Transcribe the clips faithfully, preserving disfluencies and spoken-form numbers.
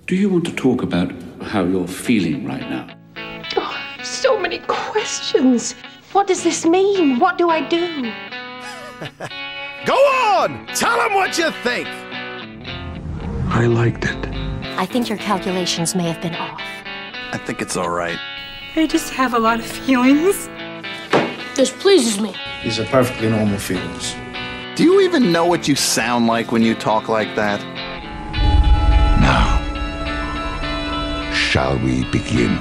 Do you want to talk about how you're feeling right now? Oh, so many questions. What does this mean? What do I do? Go on! Tell them what you think! I liked it. I think your calculations may have been off. I think it's all right. I just have a lot of feelings. This pleases me. These are perfectly normal feelings. Do you even know what you sound like when you talk like that? Now, shall we begin?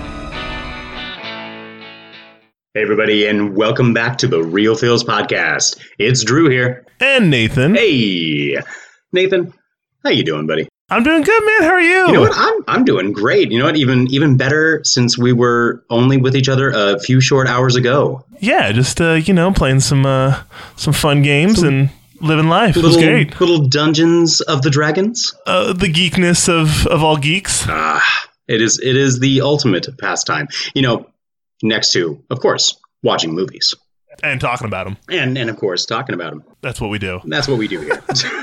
Hey everybody, and welcome back to the Real Feels Podcast. It's Drew here. And Nathan. Hey! Nathan, how you doing, buddy? I'm doing good, man. How are you? You know what? I'm I'm doing great. You know what? Even even better since we were only with each other a few short hours ago. Yeah, just uh, you know, playing some uh, some fun games some and living life. Little, it was great. Little Dungeons of the Dragons. Uh, the geekness of, of all geeks. Ah, it is it is the ultimate pastime. You know, next to, of course, watching movies. And talking about them. And, and of course, talking about them. That's what we do. That's what we do here.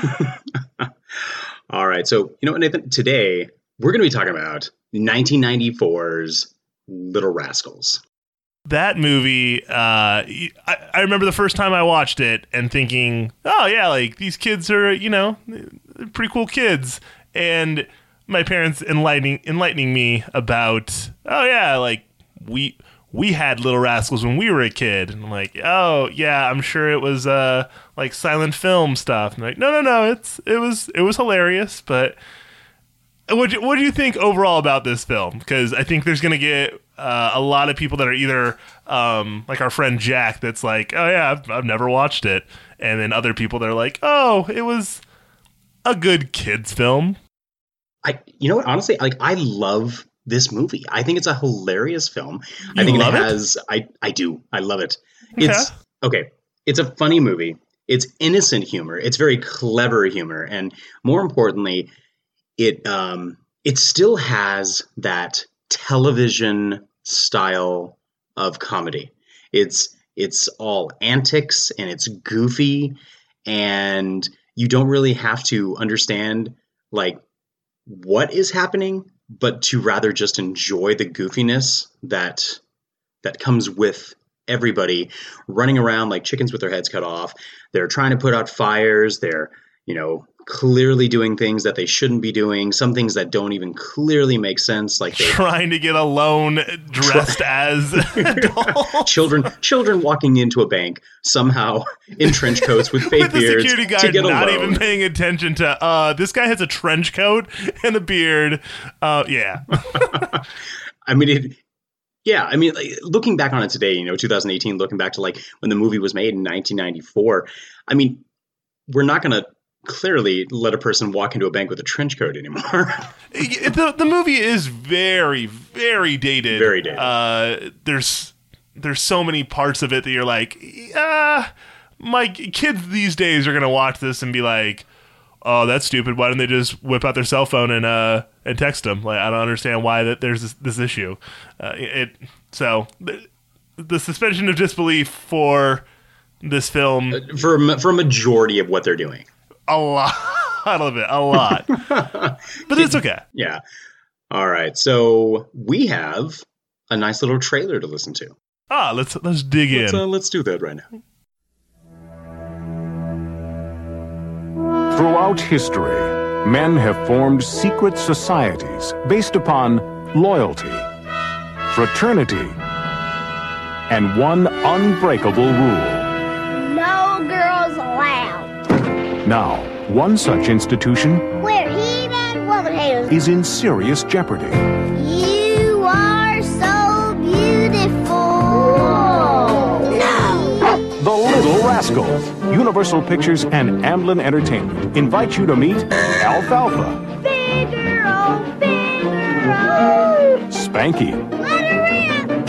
All right. So, you know what, Nathan? Today, we're going to be talking about nineteen ninety-four's Little Rascals. That movie, uh, I, I remember the first time I watched it and thinking, oh, yeah, like, these kids are, you know, pretty cool kids. And my parents enlightening enlightening me about, oh, yeah, like, we... we had Little Rascals when we were a kid. And I'm like, oh, yeah, I'm sure it was uh, like silent film stuff. And I'm like, no, no, no, it's it was it was hilarious. But what do, what do you think overall about this film? Because I think there's going to get uh, a lot of people that are either um, like our friend Jack that's like, oh, yeah, I've, I've never watched it. And then other people that are like, oh, it was a good kids film. I, you know what, honestly, like I love this movie. I think it's a hilarious film. You I think love it has it? I I do. I love it. Okay. It's okay. It's a funny movie. It's innocent humor. It's very clever humor, and more importantly, it um it still has that television style of comedy. It's it's all antics and it's goofy, and you don't really have to understand like what is happening, but to rather just enjoy the goofiness that that comes with everybody running around like chickens with their heads cut off. They're trying to put out fires. They're, you know, clearly doing things that they shouldn't be doing. Some things that don't even clearly make sense. Like they're trying to get a loan dressed as adults. children, children walking into a bank somehow in trench coats with fake with the beards security guard to get a not loan. even paying attention to. Uh, this guy has a trench coat and a beard. Uh, yeah. I mean, it, yeah. I mean, like, looking back on it today, you know, two thousand eighteen, looking back to like when the movie was made in nineteen ninety-four. I mean, we're not going to clearly let a person walk into a bank with a trench coat anymore. the The movie is very, very dated. Very dated. Uh, there's there's so many parts of it that you're like, ah, my kids these days are gonna watch this and be like, oh, that's stupid. Why didn't they just whip out their cell phone and uh and text them? Like, I don't understand why that there's this, this issue. Uh, it so the, the suspension of disbelief for this film uh, for for a majority of what they're doing. A lot of it, a lot. But it's okay. Yeah. All right. So we have a nice little trailer to listen to. Ah, let's let's dig let's, in. Uh, let's do that right now. Throughout history, men have formed secret societies based upon loyalty, fraternity, and one unbreakable rule. No girls allowed. Now, one such institution We're heathen woman haters. is in serious jeopardy. You are so beautiful. No. The Little Rascals. Universal Pictures and Amblin Entertainment invite you to meet Alfalfa. Bigger, oh, bigger, oh. Spanky. Let her in.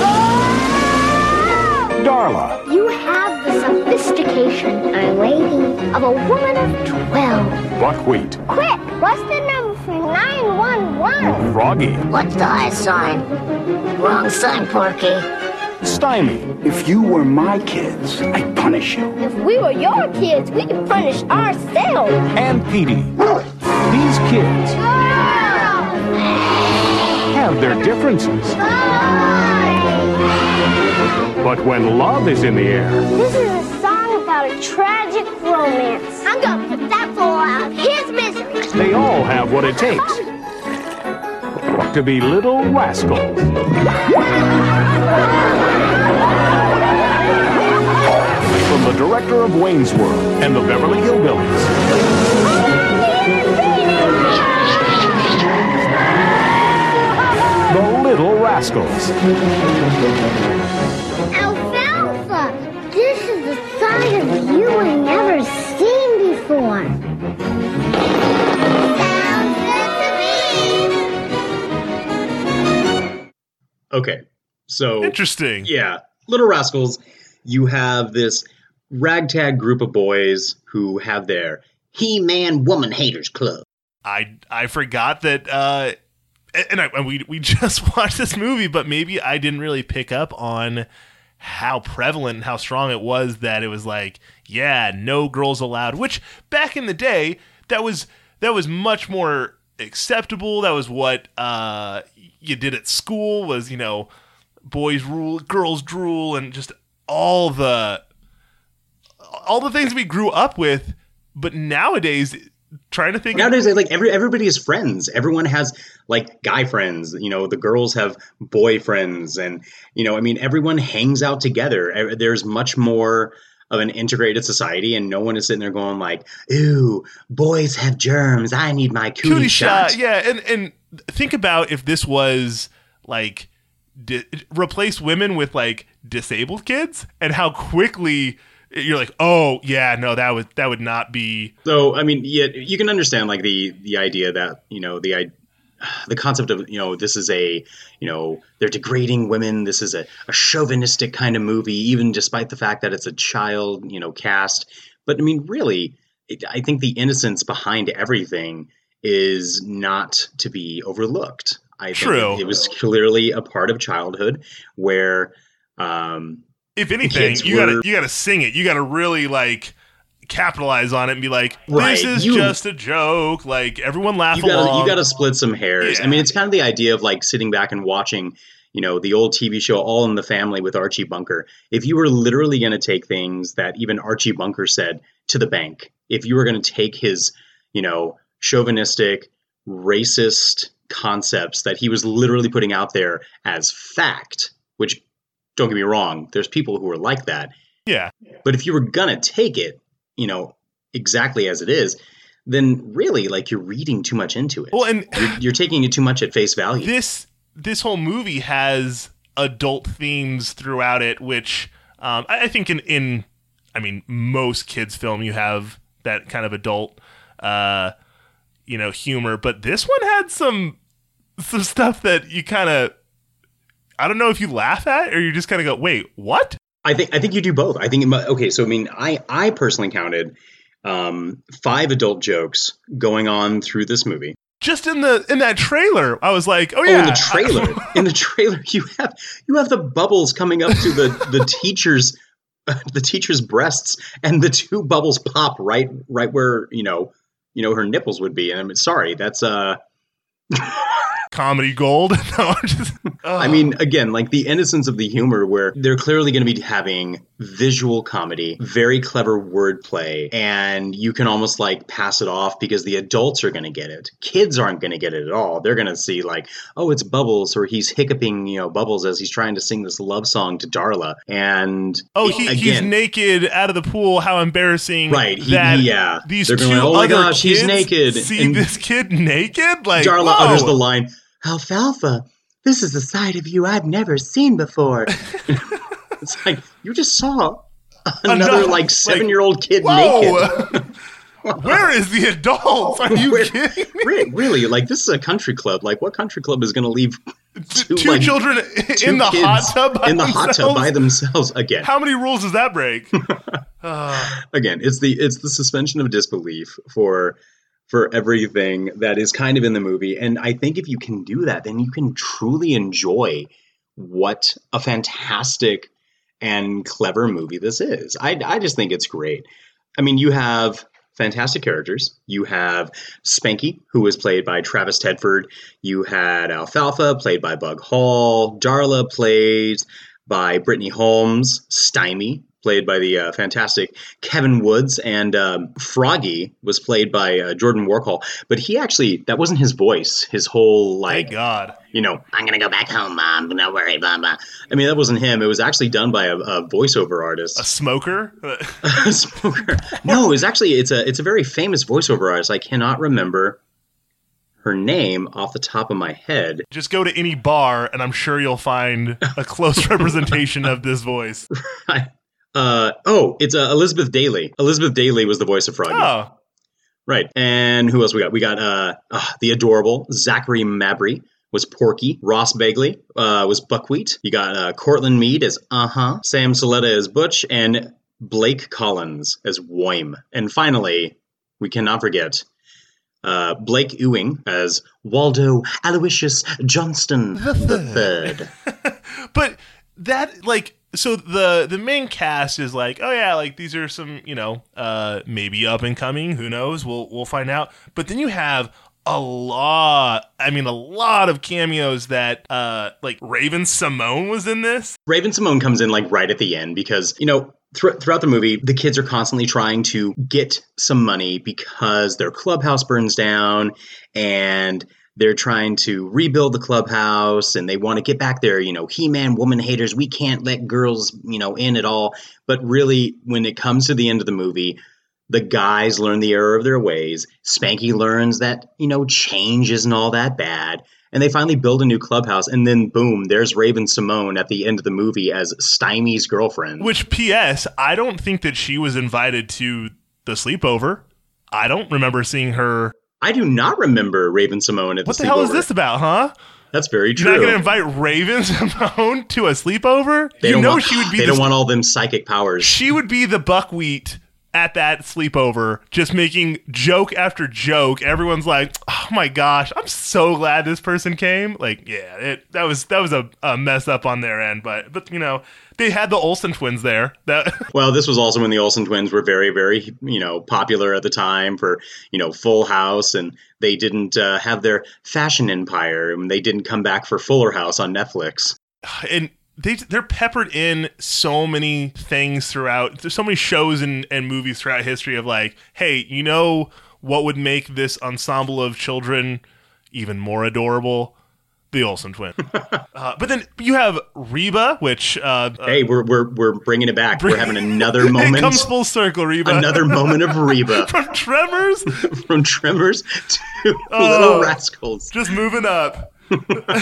Whoa. Darla. You have the sophistication, my lady, of a woman of twelve. Buckwheat. Quick, what's the number for nine one one? Froggy. What's the high sign? Wrong sign, Porky. Stymie. If you were my kids, I'd punish you. If we were your kids, we could punish ourselves. And Petey. These kids Girl! have their differences. But when love is in the air... This is a song about a tragic romance. I'm gonna put that fool out of his misery. They all have what it takes to be little rascals. From the director of Wayne's World and the Beverly Hillbillies. The Little Rascals. Alfalfa! This is a side of you I never seen before. Sounds good to me. Okay, so... Interesting. Yeah, Little Rascals, you have this ragtag group of boys who have their He-Man Woman Haters Club. I I forgot that, uh, and, I, and we we just watched this movie, but maybe I didn't really pick up on how prevalent and how strong it was that it was like, yeah, no girls allowed. Which back in the day, that was that was much more acceptable. That was what uh, you did at school. Was, you know, boys rule, girls drool, and just all the all the things we grew up with. But nowadays, trying to think nowadays, like every everybody is friends. Everyone has like guy friends. You know, the girls have boyfriends, and you know, I mean, everyone hangs out together. There's much more of an integrated society, and no one is sitting there going like, "Ooh, boys have germs. I need my cootie, cootie shot. shot." Yeah, and and think about if this was like di- replace women with like disabled kids, and how quickly you're like, oh yeah, no, that would that would not be. So I mean, yeah, you can understand like the the idea that, you know, the the concept of, you know, this is a, you know, they're degrading women. This is a, a chauvinistic kind of movie, even despite the fact that it's a child, you know, cast. But I mean, really, it, I think the innocence behind everything is not to be overlooked. I True. think it, it was clearly a part of childhood where. Um, If anything, you were, gotta you gotta sing it. You gotta really like capitalize on it and be like, "This right, is you, just a joke." Like everyone laugh you gotta, along. You got to split some hairs. Yeah. I mean, it's kind of the idea of like sitting back and watching, you know, the old T V show All in the Family with Archie Bunker. If you were literally going to take things that even Archie Bunker said to the bank, if you were going to take his, you know, chauvinistic, racist concepts that he was literally putting out there as fact, which, don't get me wrong, there's people who are like that. Yeah. But if you were going to take it, you know, exactly as it is, then really, like, you're reading too much into it. Well, and you're, you're taking it too much at face value. This this whole movie has adult themes throughout it, which um, I, I think in, in, I mean, most kids' film, you have that kind of adult, uh, you know, humor. But this one had some some stuff that you kind of, I don't know if you laugh at or you just kind of go, wait, what? I think I think you do both. I think it might, okay. So I mean, I I personally counted um, five adult jokes going on through this movie. Just in the in that trailer, I was like, oh yeah. Oh, in the trailer, in the trailer, you have you have the bubbles coming up to the the teacher's uh, the teacher's breasts, and the two bubbles pop right right where you know you know her nipples would be. And I'm sorry, that's uh. comedy gold. No, just, oh. I mean, again, like the innocence of the humor where they're clearly going to be having visual comedy, very clever wordplay, and you can almost like pass it off because the adults are going to get it. Kids aren't going to get it at all. They're going to see like, oh, it's Bubbles, or he's hiccuping, you know, Bubbles as he's trying to sing this love song to Darla. And oh, he, again, he's naked out of the pool. How embarrassing. Right. He, that he, yeah. These they're two going, oh my other gosh, kids he's naked. See and this kid naked? Like, Darla whoa. utters the line, Alfalfa, this is a side of you I've never seen before. It's like, you just saw another, another like seven-year-old like, kid whoa. naked. Where is the adults? Are you Where, kidding me? Really, really? Like, this is a country club. Like, what country club is going to leave two, two like, two children in the hot tub by in the themselves? hot tub by themselves again? How many rules does that break? uh. Again, it's the it's the suspension of disbelief for for everything that is kind of in the movie. And I think if you can do that, then you can truly enjoy what a fantastic and clever movie this is. I, I just think it's great. I mean, you have fantastic characters. You have Spanky, who was played by Travis Tedford. You had Alfalfa, played by Bug Hall. Darla, played by Brittany Holmes. Stymie, played by the uh, fantastic Kevin Woods. And um, Froggy was played by uh, Jordan Warhol. But he actually, that wasn't his voice. His whole, like... Thank God. You know, I'm going to go back home, Mom. Don't worry, blah, blah. I mean, that wasn't him. It was actually done by a, a voiceover artist. A smoker? A smoker. No, it's actually, it's a, it's a very famous voiceover artist. I cannot remember her name off the top of my head. Just go to any bar, and I'm sure you'll find a close representation of this voice. Right. Uh, oh, it's uh, Elizabeth Daly. Elizabeth Daly was the voice of Froggy. Oh. Right. And who else we got? We got uh, uh, the adorable Zachary Mabry was Porky. Ross Begley uh, was Buckwheat. You got uh, Cortland Mead as Uh-huh. Sam Soletta as Butch. And Blake Collins as Woim. And finally, we cannot forget uh, Blake Ewing as Waldo Aloysius Johnston the Third. But that, like... So the the main cast is like, oh yeah, like these are some, you know, uh, maybe up and coming. Who knows? We'll we'll find out. But then you have a lot. I mean, a lot of cameos that, uh, like Raven Simone was in this. Raven Simone comes in like right at the end because, you know, th- throughout the movie, the kids are constantly trying to get some money because their clubhouse burns down and they're trying to rebuild the clubhouse and they want to get back there, you know, He-Man, woman haters. We can't let girls, you know, in at all. But really, when it comes to the end of the movie, the guys learn the error of their ways. Spanky learns that, you know, change isn't all that bad. And they finally build a new clubhouse. And then, boom, there's Raven Simone at the end of the movie as Stymie's girlfriend. Which, P S, I don't think that she was invited to the sleepover. I don't remember seeing her... I do not remember Raven Simone at the sleepover. What the hell is this about, huh? That's very true. You're not going to invite Raven Simone to a sleepover? They you know want, she would be. They the, don't want all them psychic powers. She would be the buckwheat at that sleepover, just making joke after joke. Everyone's like, "Oh my gosh, I'm so glad this person came." Like, yeah, it that was that was a, a mess up on their end, but but you know. They had the Olsen twins there. That well, this was also when the Olsen twins were very, very, you know, popular at the time for, you know, Full House. And they didn't uh, have their fashion empire. And they didn't come back for Fuller House on Netflix. And they, they're peppered in so many things throughout. There's so many shows and, and movies throughout history of like, hey, you know what would make this ensemble of children even more adorable? The Olsen twin. uh, but then you have Reba, which... Uh, hey, we're we're we're bringing it back. Bring, we're having another moment. It comes full circle, Reba. Another moment of Reba. From Tremors? From Tremors to oh, Little Rascals. Just moving up. You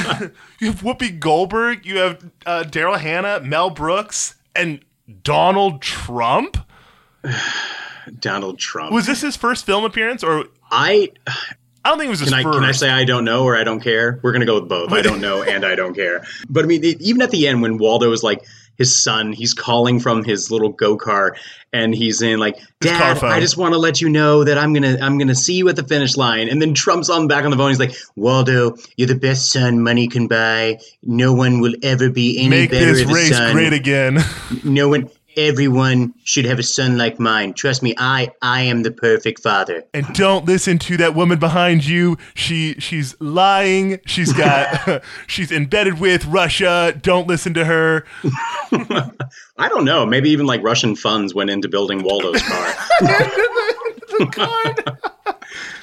have Whoopi Goldberg. You have uh, Daryl Hannah, Mel Brooks, and Donald Trump? Donald Trump. Was this his first film appearance? Or I... I don't think it was his can I, first. Can I say I don't know or I don't care? We're going to go with both. I don't know and I don't care. But I mean, even at the end when Waldo is like his son, he's calling from his little go-kart and he's in like, Dad, I just want to let you know that I'm going to I'm gonna see you at the finish line. And then Trump's on back on the phone. He's like, Waldo, you're the best son money can buy. No one will ever be any Make better this of a race son. Great again. No one... Everyone should have a son like mine. Trust me, I I am the perfect father. And don't listen to that woman behind you. She she's lying. She's got she's embedded with Russia. Don't listen to her. I don't know. Maybe even like Russian funds went into building Waldo's car. The car.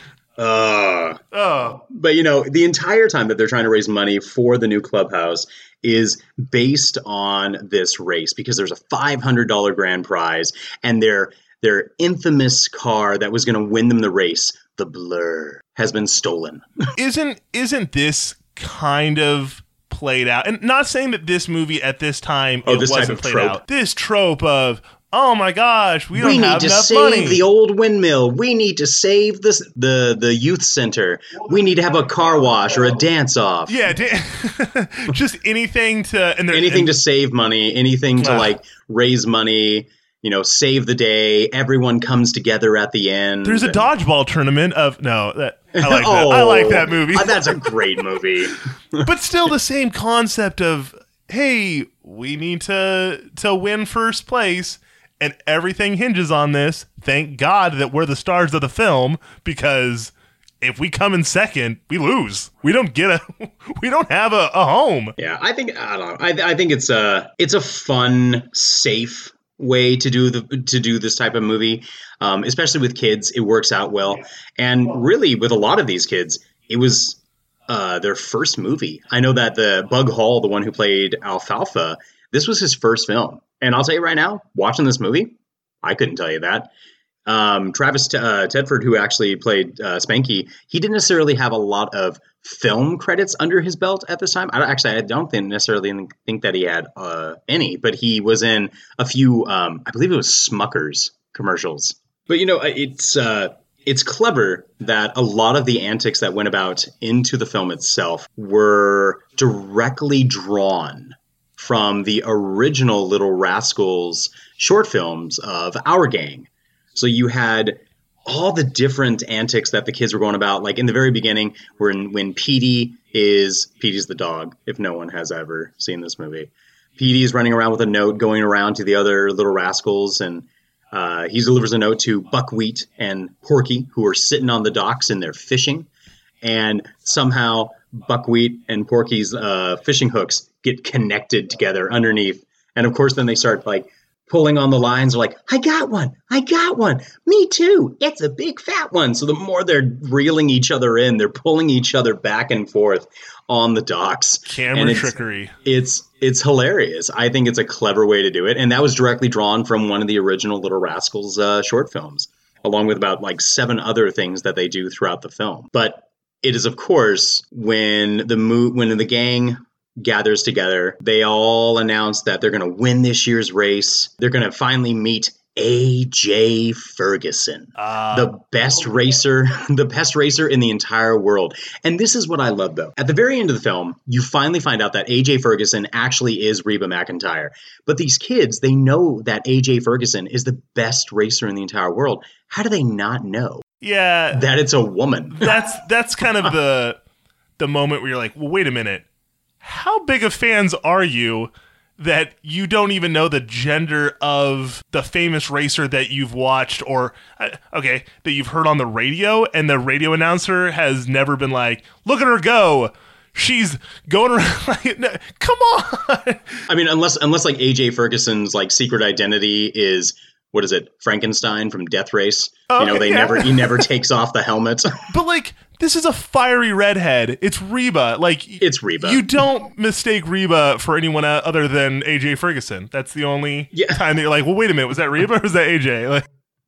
Uh, oh. But, you know, the entire time that they're trying to raise money for the new clubhouse is based on this race because there's a five hundred dollars grand prize and their their infamous car that was going to win them the race, the Blur, has been stolen. Isn't isn't this kind of played out? And not saying that this movie at this time oh, it this wasn't type of played trope. out. This trope of oh my gosh, we don't we have need to enough save money. the old windmill. We need to save the, the the youth center. We need to have a car wash or a dance off. Yeah, da- just anything to and anything and, to save money, anything to uh, like raise money. You know, save the day. Everyone comes together at the end. There's a and... dodgeball tournament of no. That, I like oh, that. I like that movie. That's a great movie. But still, the same concept of hey, we need to to win first place. And everything hinges on this. thank God that we're the stars of the film, because if we come in second, we lose. We don't get a, we don't have a, a home. Yeah, I think I don't know. I, I think it's a it's a fun, safe way to do the to do this type of movie, um, especially with kids. It works out well, and really with a lot of these kids, it was uh, their first movie. I know that the Bug Hall, the one who played Alfalfa, this was his first film, and I'll tell you right now, watching this movie, I couldn't tell you that. Um, Travis T- uh, Tedford, who actually played uh, Spanky, he didn't necessarily have a lot of film credits under his belt at this time. I don't, actually, I don't think necessarily think that he had uh, any, but he was in a few, um, I believe it was Smuckers commercials. But, you know, it's uh, it's clever that a lot of the antics that went about into the film itself were directly drawn from the original Little Rascals short films of Our Gang. So you had all the different antics that the kids were going about. Like in the very beginning, when when Petey is Petey's the dog, if no one has ever seen this movie. Petey is running around with a note, going around to the other Little Rascals, and uh, he delivers a note to Buckwheat and Porky, who are sitting on the docks and they're fishing. And somehow Buckwheat and Porky's uh, fishing hooks get connected together underneath. And of course, then they start like pulling on the lines, are like, I got one, I got one, me too, it's a big fat one. So the more they're reeling each other in, they're pulling each other back and forth on the docks. Camera and it's, trickery. It's it's hilarious. I think it's a clever way to do it. And that was directly drawn from one of the original Little Rascals uh, short films, along with about like seven other things that they do throughout the film. But it is, of course, when the mo- when the gang gathers together, they all announce that they're going to win this year's race. They're going to finally meet A J Ferguson, uh, the best racer, the best racer in the entire world. And this is what I love, though. At the very end of the film, you finally find out that A J Ferguson actually is Reba McEntire. But these kids, they know that A J Ferguson is the best racer in the entire world. How do they not know? Yeah, that it's a woman. that's that's kind of the the moment where you're like, well, wait a minute. How big of fans are you that you don't even know the gender of the famous racer that you've watched or, uh, okay, that you've heard on the radio, and the radio announcer has never been like, look at her go. She's going around like, no, come on. I mean, unless, unless like A J Ferguson's like secret identity is, what is it, Frankenstein from Death Race? Oh, you know, they yeah. never, he never takes off the helmet. But like, this is a fiery redhead. It's Reba. Like, it's Reba. You don't mistake Reba for anyone other than A J Ferguson. That's the only yeah. time that you're like, well, wait a minute, was that Reba or was that A J? Like,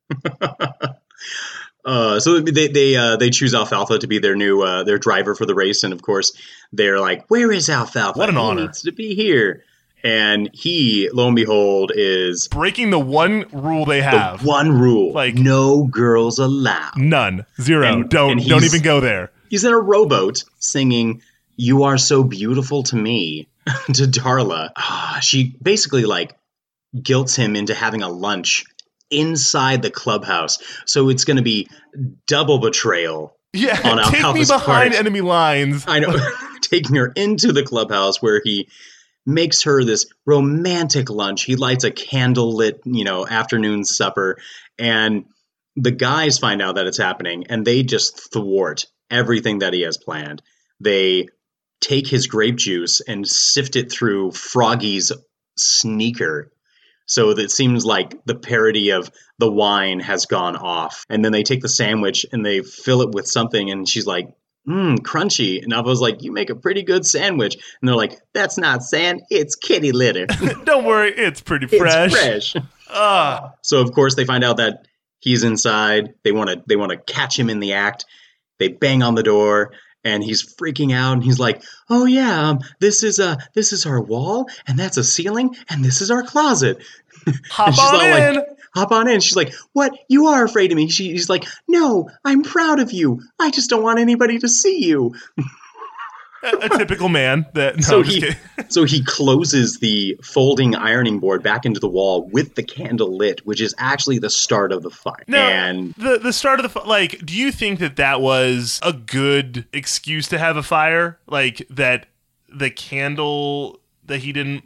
uh, so they they uh, they choose Alfalfa to be their new uh, their driver for the race, and of course they're like, where is Alfalfa? What an he honor! Needs to be here. And he, lo and behold, is breaking the one rule they have. The one rule, like no girls allowed. None, zero. And, don't and don't even go there. He's in a rowboat singing "You Are So Beautiful to Me" to Darla. Ah, she basically like guilts him into having a lunch inside the clubhouse. So it's going to be double betrayal. Yeah, on take Alfalfa's me behind part. enemy lines. I know, taking her into the clubhouse where he makes her this romantic lunch. He lights a candlelit, you know, afternoon supper, and the guys find out that it's happening, and they just thwart everything that he has planned. They take his grape juice and sift it through Froggy's sneaker, so that it seems like the parody of the wine has gone off. And then they take the sandwich and they fill it with something, and she's like, Mmm, crunchy. And I was like, you make a pretty good sandwich. And they're like, that's not sand, it's kitty litter. Don't worry, it's pretty fresh. It's fresh. Uh. So of course they find out that he's inside. They want to they want to catch him in the act. They bang on the door, and he's freaking out. And he's like, oh yeah, um, this is uh this is our wall, and that's a ceiling, and this is our closet. Hop on in. Like, Hop on in. She's like, what? You are afraid of me. She, she's like, no, I'm proud of you. I just don't want anybody to see you. a, a typical man. That no, so, just he, kidding. so he closes the folding ironing board back into the wall with the candle lit, which is actually the start of the fire. Now, and the, the start of the fire, like, do you think that that was a good excuse to have a fire? Like, that the candle that he didn't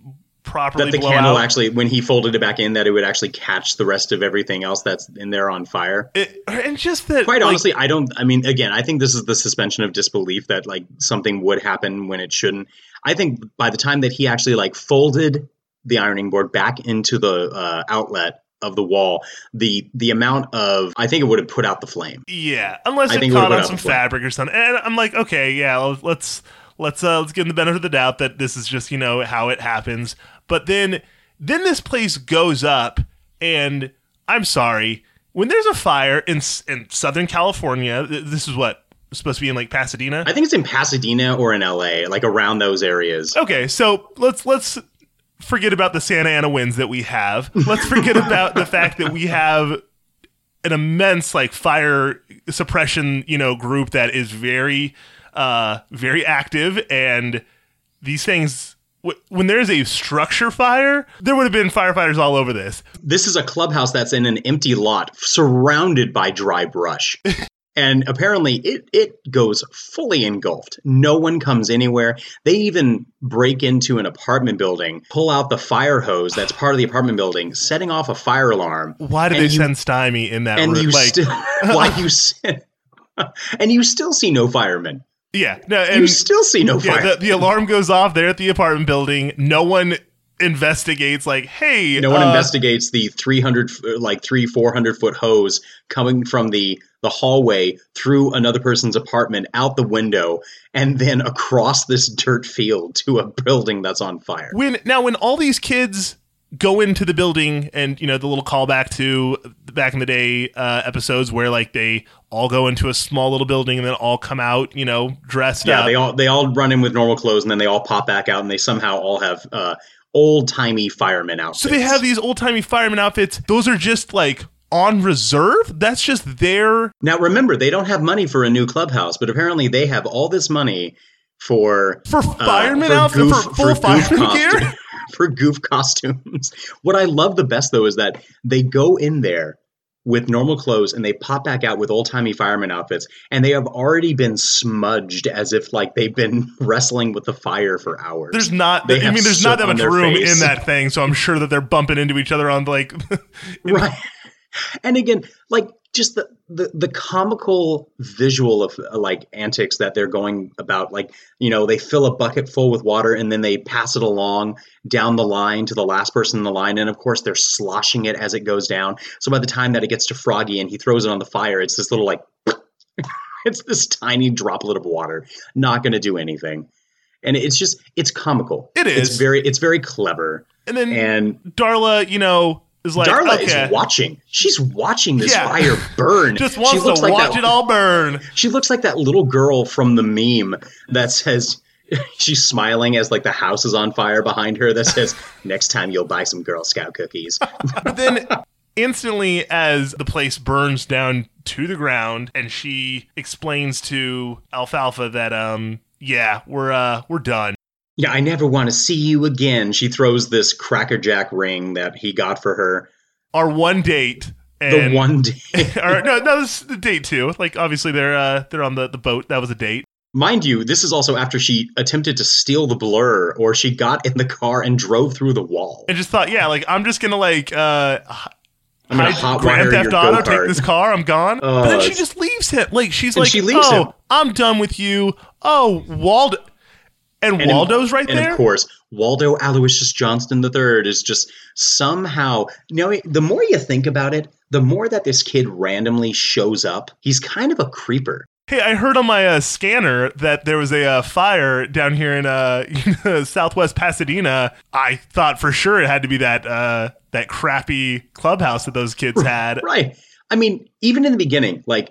properly that the blow candle out. actually, when he folded it back in, that it would actually catch the rest of everything else that's in there on fire. It, and just that, quite like, honestly, I don't. I mean, again, I think this is the suspension of disbelief that like something would happen when it shouldn't. I think by the time that he actually like folded the ironing board back into the uh, outlet of the wall, the the amount of I think it would have put out the flame. Yeah, unless I it think it caught would've on put out some the flame. fabric or something. And I'm like, okay, yeah, let's let's uh, let's give him the benefit of the doubt that this is just, you know, how it happens. But then then this place goes up, and I'm sorry, when there's a fire in in Southern California, th- this is what supposed to be in like Pasadena. I think it's in Pasadena or in L A, like around those areas. Okay, so let's let's forget about the Santa Ana winds that we have. Let's forget about the fact that we have an immense like fire suppression, you know, group that is very uh very active, and these things w- when there's a structure fire, there would have been firefighters all over this. This is a clubhouse that's in an empty lot surrounded by dry brush. And apparently it, it goes fully engulfed. No one comes anywhere. They even break into an apartment building, pull out the fire hose that's part of the apartment building, setting off a fire alarm. Why did they you, send Stymie in that and room? You like, still, why you and you still see no firemen. Yeah, no, and you still see no yeah, fire. The, the alarm goes off there at the apartment building. No one investigates like, hey, no one uh, investigates the three hundred like three four hundred foot hose coming from the the hallway through another person's apartment out the window and then across this dirt field to a building that's on fire. When now when all these kids go into the building, and you know, the little callback to the back in the day uh episodes where like they all go into a small little building and then all come out, you know, dressed yeah, up. they all they all run in with normal clothes and then they all pop back out and they somehow all have uh old-timey fireman outfits. So they have these old-timey fireman outfits. Those are just like on reserve? That's just their... Now remember, they don't have money for a new clubhouse, but apparently they have all this money for... For fireman uh, for outfits? goof, For full for goof fireman costume- gear? For goof costumes. What I love the best, though, is that they go in there with normal clothes and they pop back out with old-timey fireman outfits, and they have already been smudged as if like they've been wrestling with the fire for hours. There's not... They I have mean, there's soot not that on much their room face. in that thing, so I'm sure that they're bumping into each other on like... Right. And again, like just the, the the comical visual of uh, like antics that they're going about, like, you know, they fill a bucket full with water and then they pass it along down the line to the last person in the line, and of course they're sloshing it as it goes down. So by the time that it gets to Froggy and he throws it on the fire, it's this little like it's this tiny droplet of water, not going to do anything. And it's just it's comical. It is. It's very it's very clever. And then and Darla, you know, is like, Darla okay. is watching. She's watching this Yeah. fire burn. Just wants she looks to like watch that, it all burn. She looks like that little girl from the meme that says she's smiling as like the house is on fire behind her that says, next time you'll buy some Girl Scout cookies. But then instantly, as the place burns down to the ground, and she explains to Alfalfa that, um, yeah, we're uh, we're done. Yeah, I never want to see you again. She throws this Cracker Jack ring that he got for her. Our one date. The one date. or, no, no, this is the date too. Like, obviously, they're uh, they're on the, the boat. That was a date. Mind you, this is also after she attempted to steal the blur, or she got in the car and drove through the wall. And just thought, yeah, like, I'm just going to, like, uh, I'm gonna hide- hotwire Grand Theft your Auto, go-kart. take this car, I'm gone. Oh, but then she it's- just leaves him. Like, she's And like, she leaves oh, him. I'm done with you. Oh, Waldo. And, And Waldo's right and there? of course, Waldo Aloysius Johnston the third is just somehow, you know, the more you think about it, the more that this kid randomly shows up. He's kind of a creeper. Hey, I heard on my uh, scanner that there was a uh, fire down here in uh, Southwest Pasadena. I thought for sure it had to be that uh, that crappy clubhouse that those kids had. Right. I mean, even in the beginning, like,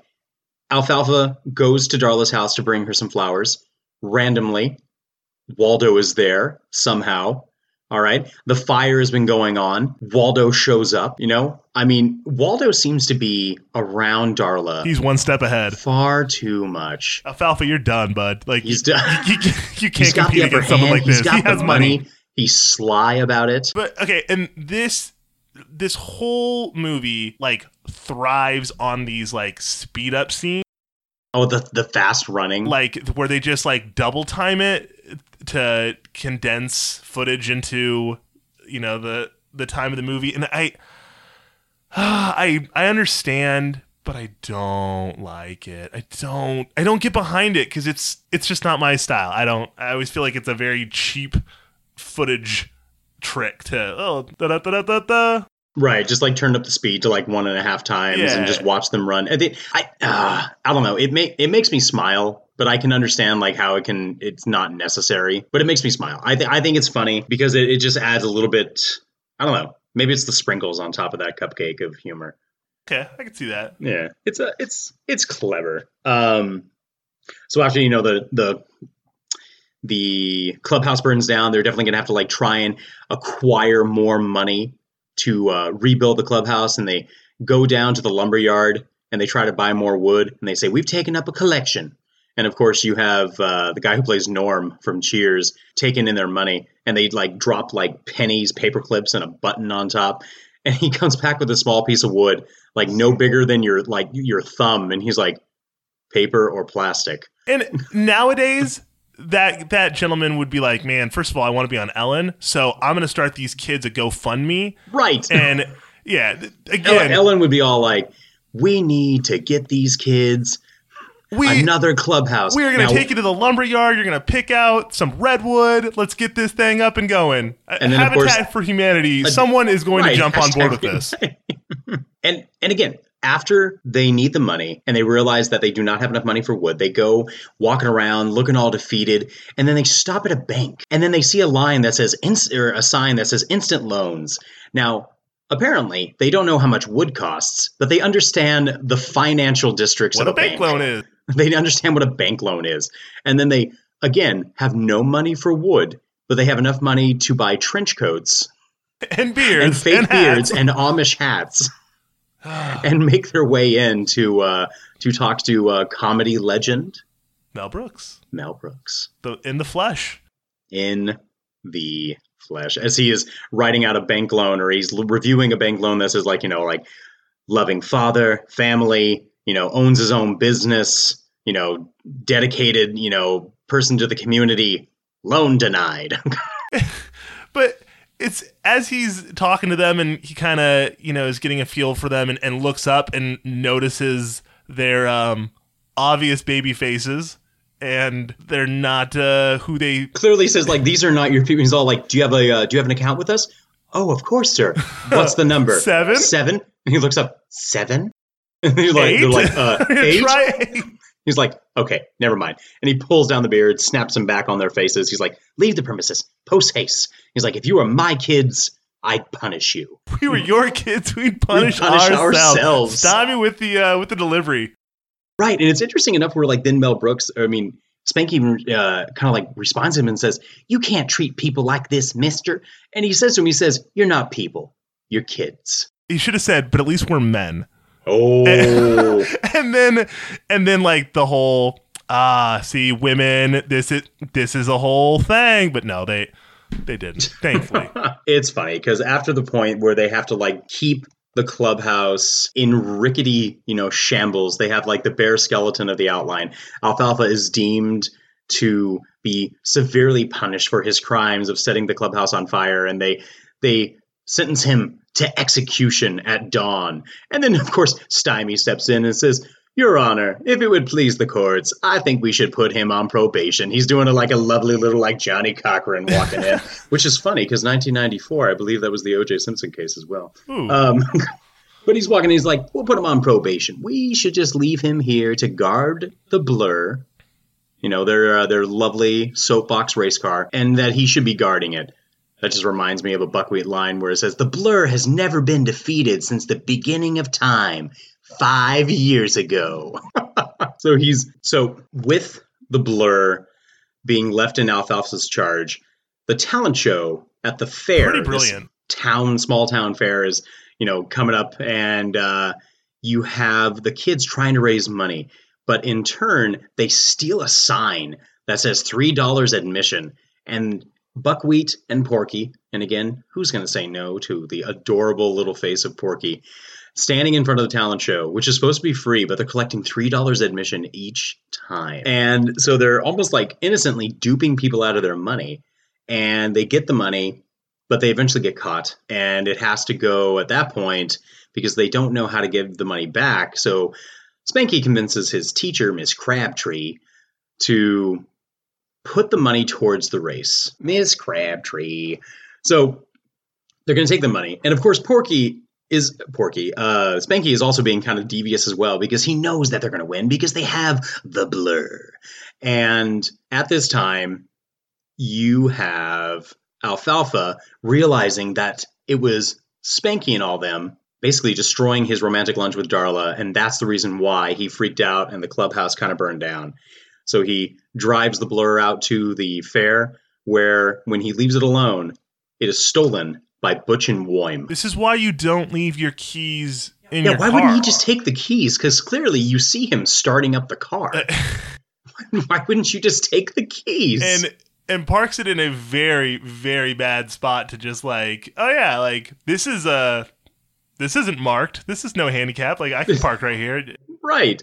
Alfalfa goes to Darla's house to bring her some flowers. Randomly, Waldo is there somehow. All right. The fire has been going on. Waldo shows up, you know? I mean, Waldo seems to be around Darla. He's one step ahead. Far too much. Alfalfa, you're done, bud. Like, He's done. You, you, you can't He's got compete the upper against someone hand. like this. He's got He has the money. money. He's sly about it. But okay, and this this whole movie like thrives on these like speed up scenes. Oh, the the fast running. Like where they just like double time it to condense footage into you know, the the time of the movie, and I I I understand, but I don't like it. I don't I don't get behind it because it's it's just not my style. I don't I always feel like it's a very cheap footage trick to oh da da da da da. Right, just like turn up the speed to like one and a half times yeah. and just watch them run. I think I uh, I don't know. It make it makes me smile, but I can understand like how it can. It's not necessary, but it makes me smile. I th- I think it's funny because it, it just adds a little bit. I don't know. Maybe it's the sprinkles on top of that cupcake of humor. Okay, I can see that. Yeah, it's a it's it's clever. Um, so after you know the the. the clubhouse burns down, they're definitely gonna have to like try and acquire more money to uh, rebuild the clubhouse, and they go down to the lumber yard and they try to buy more wood, and they say, we've taken up a collection. And of course you have uh, the guy who plays Norm from Cheers taking in their money, and they like drop like pennies, paper clips, and a button on top, and he comes back with a small piece of wood like no bigger than your like your thumb, and he's like, paper or plastic. And nowadays that that gentleman would be like, man, first of all, I want to be on Ellen, so I'm going to start these kids a GoFundMe. Right. And yeah, again, Ellen, Ellen would be all like, we need to get these kids we, another clubhouse. We're going to take you to the lumber yard. You're going to pick out some redwood. Let's get this thing up and going. And then, Habitat of course, for Humanity. Uh, someone is going right, to jump on board with this. and and again, after they need the money and they realize that they do not have enough money for wood, they go walking around looking all defeated, and then they stop at a bank, and then they see a line that says inst- or a sign that says instant loans. Now, apparently, they don't know how much wood costs, but they understand the financial districts what of a, a bank, bank loan is. They understand what a bank loan is. And then they, again, have no money for wood, but they have enough money to buy trench coats and beards and fake and beards hats. and Amish hats. And make their way in to uh, to talk to uh, comedy legend Mel Brooks. Mel Brooks, the in the flesh, in the flesh, as he is writing out a bank loan, or he's l- reviewing a bank loan that says like you know like loving father, family, you know owns his own business, you know dedicated, you know person to the community, loan denied. But it's as he's talking to them and he kind of, you know, is getting a feel for them and, and looks up and notices their um, obvious baby faces, and they're not uh, who they clearly says like, these are not your people. He's all like, do you have a, uh, do you have an account with us? Oh, of course, sir. What's the number? Seven. Seven. And he looks up, seven. And he's like, they're like, uh, eight? Try eight. He's like, okay, never mind. And he pulls down the beard, snaps them back on their faces. He's like, leave the premises, post haste. He's like, if you were my kids, I'd punish you. If we were your kids, we'd punish, we'd punish ourselves. ourselves. Stop me with the uh, with the delivery. Right, and it's interesting enough where like then Mel Brooks, I mean, Spanky uh, kind of like responds to him and says, you can't treat people like this, mister. And he says to him, he says, you're not people, you're kids. He should have said, but at least we're men. Oh. and then and then like the whole ah see women, this is this is a whole thing, but no, they they didn't, thankfully. It's funny because after the point where they have to like keep the clubhouse in rickety, you know, shambles, they have like the bare skeleton of the outline. Alfalfa is deemed to be severely punished for his crimes of setting the clubhouse on fire, and they they sentence him to execution at dawn. And then, of course, Stymie steps in and says, Your Honor, if it would please the courts, I think we should put him on probation. He's doing a, like a lovely little like Johnny Cochran walking in, which is funny because nineteen ninety-four, I believe that was the O J Simpson case as well. Um, but he's walking, he's like, we'll put him on probation. We should just leave him here to guard the Blur, you know, their, uh, their lovely soapbox race car, and that he should be guarding it. That just reminds me of a Buckwheat line where it says, the Blur has never been defeated since the beginning of time, five years ago. so he's so with the Blur being left in Alfalfa's charge, the talent show at the fair, pretty brilliant town, small town fair is, you know, coming up, and uh, you have the kids trying to raise money, but in turn, they steal a sign that says three dollars admission, and Buckwheat and Porky, and again, who's going to say no to the adorable little face of Porky, standing in front of the talent show, which is supposed to be free, but they're collecting three dollars admission each time. And so they're almost like innocently duping people out of their money, and they get the money, but they eventually get caught, and it has to go at that point because they don't know how to give the money back. So Spanky convinces his teacher, Miss Crabtree, to put the money towards the race. Miss Crabtree. So they're going to take the money. And of course, Porky is Porky. Uh, Spanky is also being kind of devious as well because he knows that they're going to win because they have the blur. And at this time, you have Alfalfa realizing that it was Spanky and all them basically destroying his romantic lunch with Darla. And that's the reason why he freaked out and the clubhouse kind of burned down. So he drives the blur out to the fair where when he leaves it alone, it is stolen by Butch and Woim. This is why you don't leave your keys in yeah, your why car. wouldn't he just take the keys? Because clearly you see him starting up the car. Why wouldn't you just take the keys? And and parks it in a very, very bad spot to just like, oh yeah, like this is a, this isn't marked. This is no handicap. Like I can park right here. Right.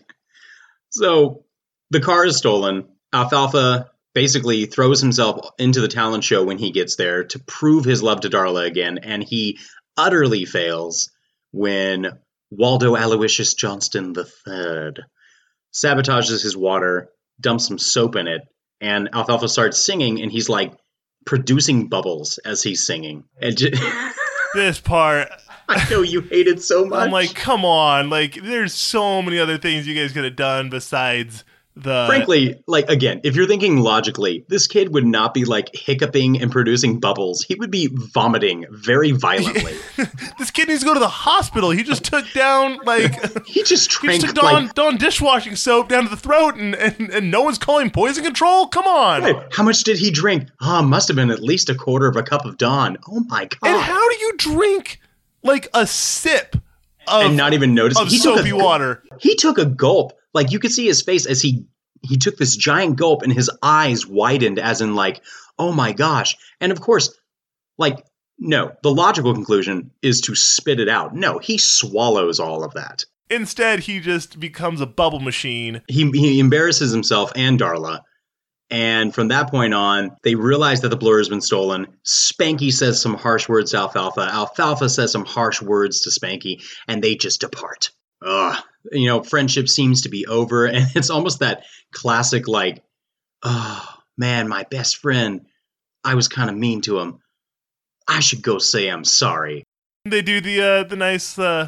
So the car is stolen. Alfalfa basically throws himself into the talent show when he gets there to prove his love to Darla again, and he utterly fails when Waldo Aloysius Johnston the third sabotages his water, dumps some soap in it, and Alfalfa starts singing, and he's like producing bubbles as he's singing. And just this part, I know you hate it so much. I'm like, come on, like there's so many other things you guys could have done besides the. Frankly, like again, if you're thinking logically, this kid would not be like hiccuping and producing bubbles. He would be vomiting very violently. This kid needs to go to the hospital. He just took down like he just drank he just took like, Dawn, Dawn dishwashing soap down to the throat, and, and and no one's calling poison control. Come on. Right. How much did he drink? Ah, oh, must have been at least a quarter of a cup of Dawn. Oh my god! And how do you drink like a sip of and not even notice of he soapy took a, water? He took a gulp. Like you could see his face as he he took this giant gulp, and his eyes widened, as in like, oh my gosh! And of course, like. No, the logical conclusion is to spit it out. No, he swallows all of that. Instead, he just becomes a bubble machine. He he embarrasses himself and Darla. And from that point on, they realize that the blur has been stolen. Spanky says some harsh words to Alfalfa. Alfalfa says some harsh words to Spanky, and they just depart. Ugh. You know, friendship seems to be over, and it's almost that classic, like, oh, man, my best friend, I was kind of mean to him. I should go say I'm sorry. They do the uh, the nice uh,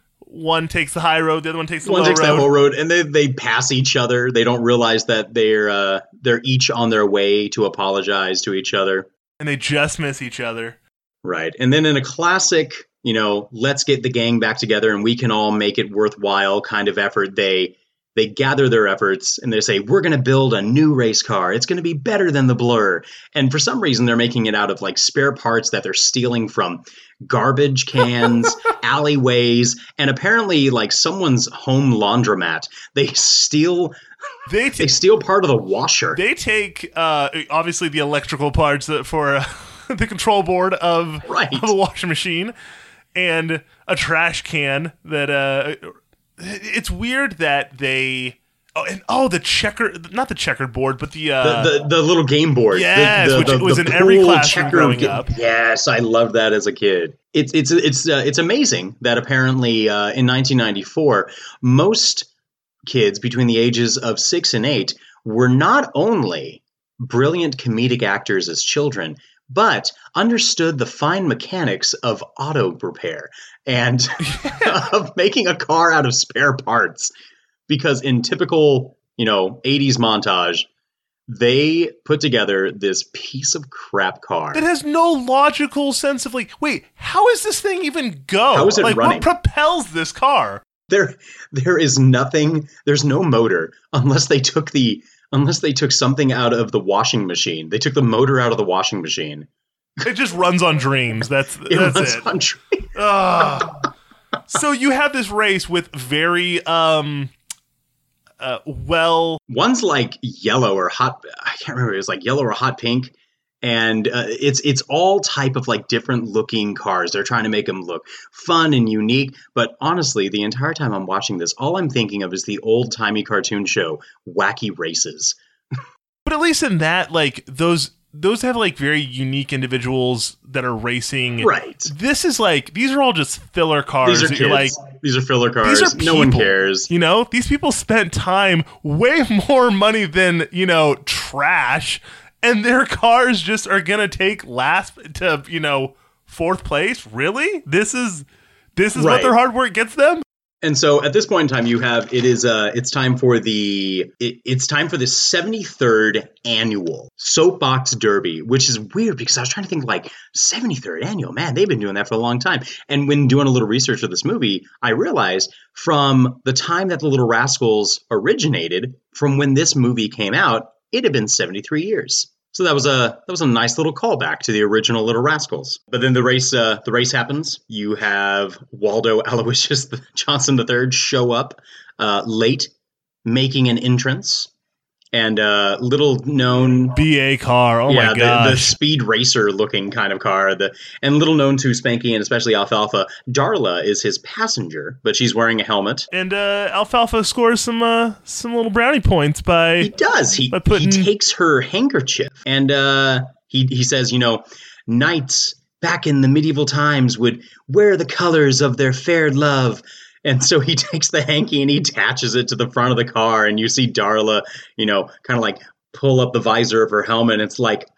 one takes the high road, the other one takes the one low takes road. that whole road, and they they pass each other. They don't realize that they're uh, they're each on their way to apologize to each other, and they just miss each other. Right, and then in a classic, you know, let's get the gang back together and we can all make it worthwhile kind of effort, they. They gather their efforts and they say, we're going to build a new race car. It's going to be better than the blur. And for some reason, they're making it out of like spare parts that they're stealing from garbage cans, alleyways, and apparently like someone's home laundromat. They steal... They, t- they steal part of the washer. They take, uh, obviously, the electrical parts that for uh, the control board of, right. of a washing machine and a trash can that... Uh, It's weird that they oh and oh the checker not the checkered board but the uh, the, the the little game board yes the, the, which the, was the in every pool classroom growing ga- up. Yes, I loved that as a kid. It's it's it's uh, it's amazing that apparently uh, in nineteen ninety-four most kids between the ages of six and eight were not only brilliant comedic actors as children, but understood the fine mechanics of auto repair and of making a car out of spare parts. Because in typical, you know, eighties montage, they put together this piece of crap car. That has no logical sense of like, wait, how is this thing even go? How is it like, running? What propels this car? There, there is nothing, there's no motor unless they took the... Unless they took something out of the washing machine. They took the motor out of the washing machine. It just runs on dreams. That's it that's runs it. On dreams. uh, so you have this race with very um uh well one's like yellow or hot I can't remember, it was like yellow or hot pink. And uh, it's it's all type of like different looking cars. They're trying to make them look fun and unique. But honestly, the entire time I'm watching this, all I'm thinking of is the old timey cartoon show, Wacky Races. But at least in that, like those those have like very unique individuals that are racing. Right. This is like, these are all just filler cars. These are that kids. You're like, these are filler cars. These are people, no one cares. You know, these people spent time, way more money than, you know, trash, and their cars just are going to take last to, you know, fourth place. Really? This is, this is right. what their hard work gets them? And so at this point in time, you have it is uh it's time for the it, it's time for the seventy-third annual Soapbox Derby, which is weird because I was trying to think like seventy-third annual, man, they've been doing that for a long time. And when doing a little research for this movie, I realized from the time that the Little Rascals originated, from when this movie came out, it had been seventy-three years. So that was a that was a nice little callback to the original Little Rascals. But then the race uh, the race happens. You have Waldo Aloysius Johnson the third show up uh, late, making an entrance, and uh, little known B A car. Oh yeah, my gosh, the, the speed racer looking kind of car. The and little known to Spanky and especially Alfalfa. Darla is his passenger, but she's wearing a helmet. And uh, Alfalfa scores some uh, some little brownie points by he does he by putting... he takes her handkerchief and uh, he he says, you know, knights back in the medieval times would wear the colors of their fair love. And so he takes the hanky and he attaches it to the front of the car, and you see Darla, you know, kind of like pull up the visor of her helmet. It's like,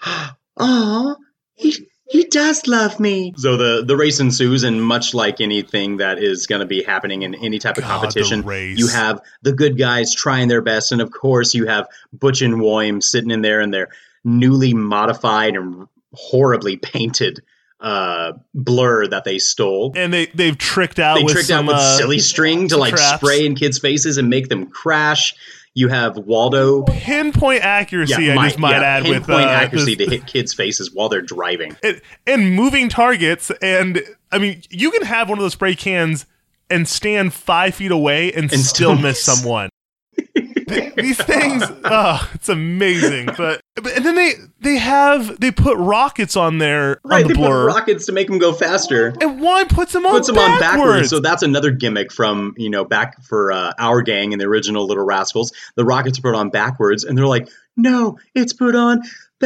oh, he he does love me. So the, the race ensues, and much like anything that is going to be happening in any type of God, competition, you have the good guys trying their best, and of course you have Butch and William sitting in there in their newly modified and horribly painted uh blur that they stole, and they they've tricked out they with tricked some, out with uh, silly string to like traps. spray in kids' faces and make them crash. You have Waldo pinpoint accuracy. yeah, I my, just might yeah, add with pinpoint uh, accuracy this, to hit kids' faces while they're driving and, and moving targets. And I mean, you can have one of those spray cans and stand five feet away and, and still, still miss miss someone. These things, oh, it's amazing. But, but and then they they have they put rockets on there right. on the they blur. put rockets to make them go faster, and one puts them on puts them backwards. on backwards. So that's another gimmick from you know back for uh, our gang in the original Little Rascals. The rockets are put on backwards, and they're like, no, it's put on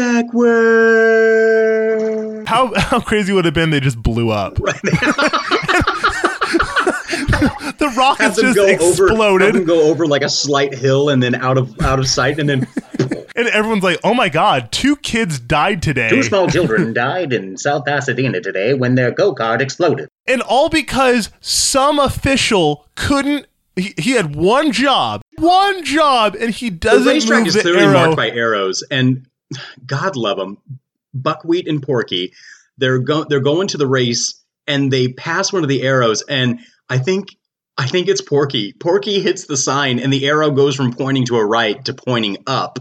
backwards. How how crazy would it have been? They just blew up. Right. The rockets just go exploded. Over, have them go over like a slight hill and then out of out of sight, and then and everyone's like, "Oh my God! Two kids died today. Two small children died in South Pasadena today when their go-kart exploded." And all because some official couldn't. He, he had one job, one job, and he doesn't the racetrack move is the clearly arrow. marked by arrows, and God love them, Buckwheat and Porky. They're go they're going to the race, and they pass one of the arrows, and I think. I think it's Porky. Porky hits the sign, and the arrow goes from pointing to a right to pointing up,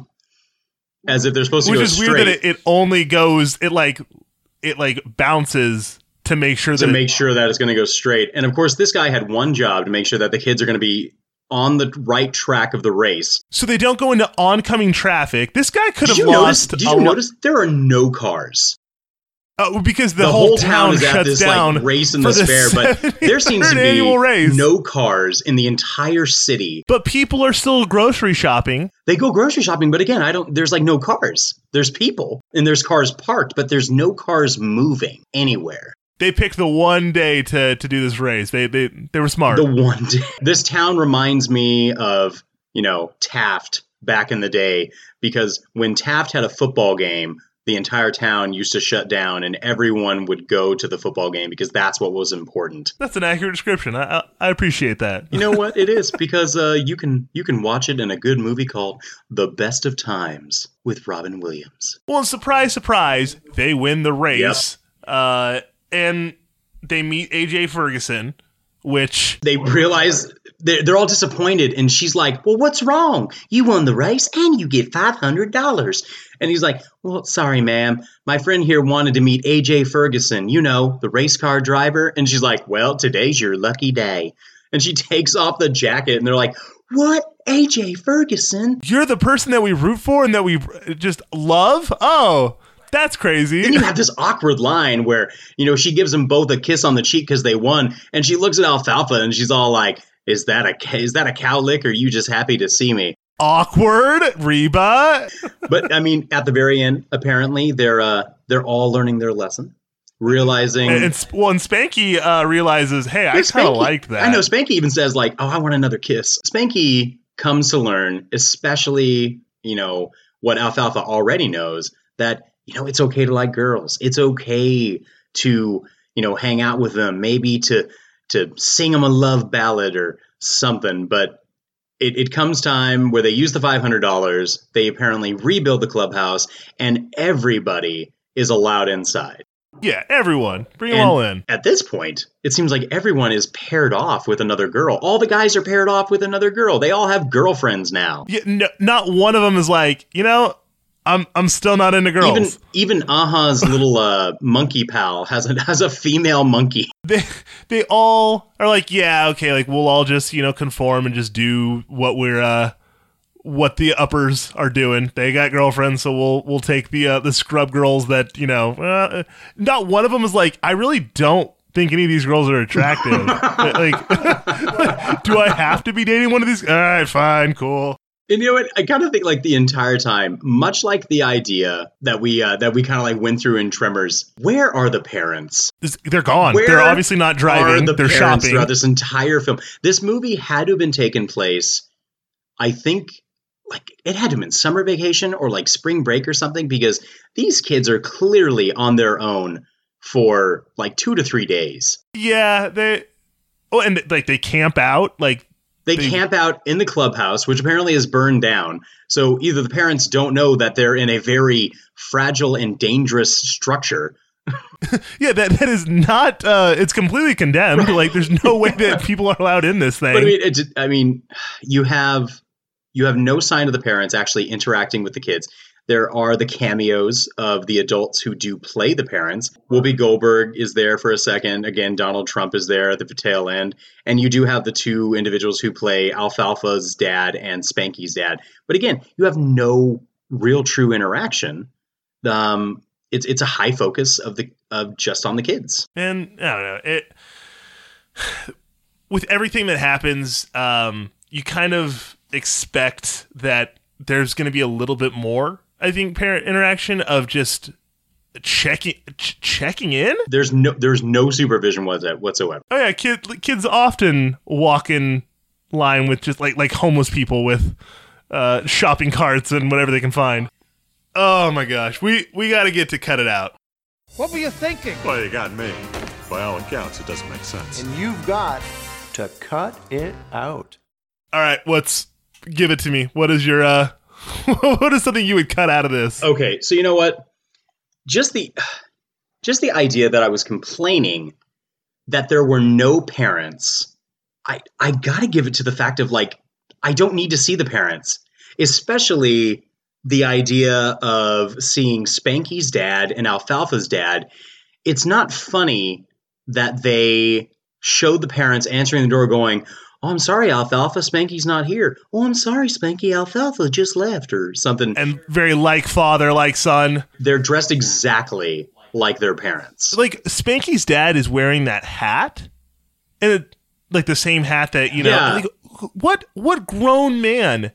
as if they're supposed to Which go is straight. weird that it, it only goes. It like it like bounces to make sure that to it, make sure that it's going to go straight. And of course, this guy had one job to make sure that the kids are going to be on the right track of the race, so they don't go into oncoming traffic. This guy could did have you lost. Notice, did you lo- notice there are no cars? Uh, because the, the whole, whole town, town is at shuts this down like race in for this the fair, but there seems to annual be race. no cars in the entire city. But people are still grocery shopping. They go grocery shopping, but again, I don't. There's like no cars. There's people, and there's cars parked, but there's no cars moving anywhere. They picked the one day to to do this race. They they they were smart. The one day. This town reminds me of you know Taft back in the day, because when Taft had a football game, the entire town used to shut down and everyone would go to the football game because that's what was important. That's an accurate description. I I, I appreciate that. You know what? It is because uh, you can you can watch it in a good movie called The Best of Times with Robin Williams. Well, surprise, surprise, they win the race. Yep. Uh, and they meet A J Ferguson, which they realize they're, they're all disappointed. And she's like, well, what's wrong? You won the race and you get five hundred dollars. And he's like, well, sorry, ma'am. My friend here wanted to meet A J Ferguson, you know, the race car driver. And she's like, well, today's your lucky day. And she takes off the jacket and they're like, what? A J Ferguson? You're the person that we root for and that we just love? Oh, that's crazy. Then you have this awkward line where, you know, she gives them both a kiss on the cheek because they won. And she looks at Alfalfa and she's all like, is that a is that a cow lick or are you just happy to see me? Awkward, Reba. But I mean, at the very end, apparently they're uh, they're all learning their lesson, realizing. And, and well, and Spanky uh, realizes, hey, I kind of liked that. I know Spanky even says like, "Oh, I want another kiss." Spanky comes to learn, especially you know what Alfalfa already knows, that you know it's okay to like girls. It's okay to you know hang out with them, maybe to to sing them a love ballad or something, but. It, it comes time where they use the five hundred dollars, they apparently rebuild the clubhouse, and everybody is allowed inside. Yeah, everyone. Bring them and all in. At this point, it seems like everyone is paired off with another girl. All the guys are paired off with another girl. They all have girlfriends now. Yeah, no, not one of them is like, you know, I'm I'm still not into girls. Even even Aha's little uh, monkey pal has a, has a female monkey. They they all are like, yeah, okay, like we'll all just you know conform and just do what we're uh what the uppers are doing. They got girlfriends, so we'll we'll take the uh, the scrub girls that you know. Uh, not one of them is like, I really don't think any of these girls are attractive. Like, do I have to be dating one of these? All right, fine, cool. And you know what? I kind of think like the entire time, much like the idea that we uh, that we kind of like went through in Tremors, where are the parents? They're gone. Where They're obviously not driving. The They're parents shopping. Throughout this entire film. This movie had to have been taken place, I think, like it had to have been summer vacation or like spring break or something, because these kids are clearly on their own for like two to three days. Yeah, they. Oh, and like they camp out like. They, they camp out in the clubhouse, which apparently is burned down. So either the parents don't know that they're in a very fragile and dangerous structure. Yeah, that that is not. Uh, it's completely condemned. Like, there's no way that people are allowed in this thing. But I mean, it, I mean, you have you have no sign of the parents actually interacting with the kids. There are the cameos of the adults who do play the parents. Whoopi Goldberg is there for a second. Again, Donald Trump is there at the tail end. And you do have the two individuals who play Alfalfa's dad and Spanky's dad. But again, you have no real true interaction. Um, it's it's a high focus of the of just on the kids. And I don't know. It with everything that happens, um, you kind of expect that there's going to be a little bit more. I think parent interaction of just checking ch- checking in. There's no there's no supervision whatsoever. Oh yeah, kid, kids often walk in line with just like like homeless people with uh, shopping carts and whatever they can find. Oh my gosh, we we got to get to Cut It Out. What were you thinking? Well, you got me. By all accounts, it doesn't make sense. And you've got to cut it out. All right, what's give it to me? What is your uh? What is something you would cut out of this? Okay, so you know what? Just the just the idea that I was complaining that there were no parents. I I got to give it to the fact of like I don't need to see the parents, especially the idea of seeing Spanky's dad and Alfalfa's dad. It's not funny that they showed the parents answering the door going, "Oh, I'm sorry, Alfalfa, Spanky's not here. Oh, I'm sorry, Spanky, Alfalfa just left," or something. And very like father, like son. They're dressed exactly like their parents. Like, Spanky's dad is wearing that hat. And it, like the same hat that, you know. Yeah. Like, what, what grown man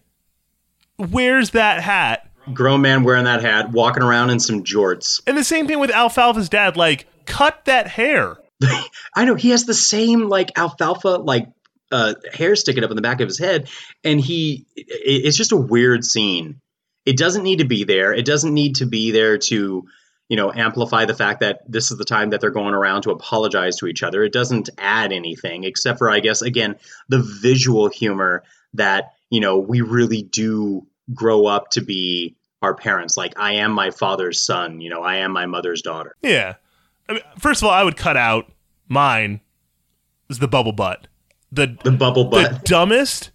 wears that hat? Grown man wearing that hat, walking around in some jorts. And the same thing with Alfalfa's dad. Like, cut that hair. I know, he has the same, like, Alfalfa, like, Uh, hair sticking up in the back of his head, and he it, it's just a weird scene. It doesn't need to be there. It doesn't need to be there to, you know, amplify the fact that this is the time that they're going around to apologize to each other. It doesn't add anything except for, I guess, again, the visual humor that, you know, we really do grow up to be our parents. Like, I am my father's son, you know, I am my mother's daughter. Yeah. I mean, first of all, I would cut out mine is the bubble butt. The, the bubble butt. The dumbest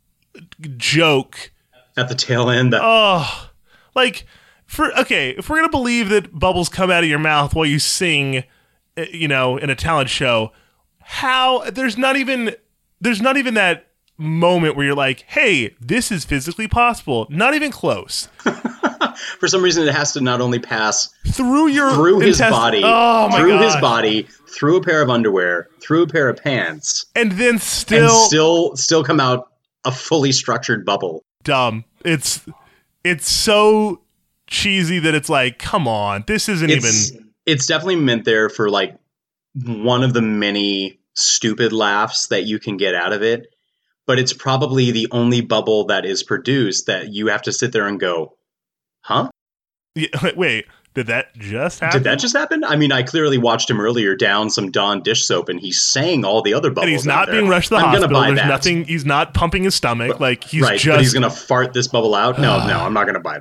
joke. At the tail end. The- oh, like, for okay, if we're going to believe that bubbles come out of your mouth while you sing, you know, in a talent show, how, there's not even, there's not even that moment where you're like, hey, this is physically possible. Not even close. For some reason, it has to not only pass through your through his intest- body, oh my through gosh. his body, through a pair of underwear, through a pair of pants, and then still and still still come out a fully structured bubble. dumb. It's it's so cheesy that it's like, come on, this isn't it's, even. It's definitely meant there for like one of the many stupid laughs that you can get out of it, but it's probably the only bubble that is produced that you have to sit there and go, huh? Yeah, wait, did that just happen? Did that just happen? I mean, I clearly watched him earlier down some Dawn dish soap, and he's saying all the other bubbles. And he's not out being there. rushed to the I'm hospital. Gonna buy There's that. nothing. He's not pumping his stomach. Like he's right, just. But he's gonna fart this bubble out. No, no, I'm not gonna buy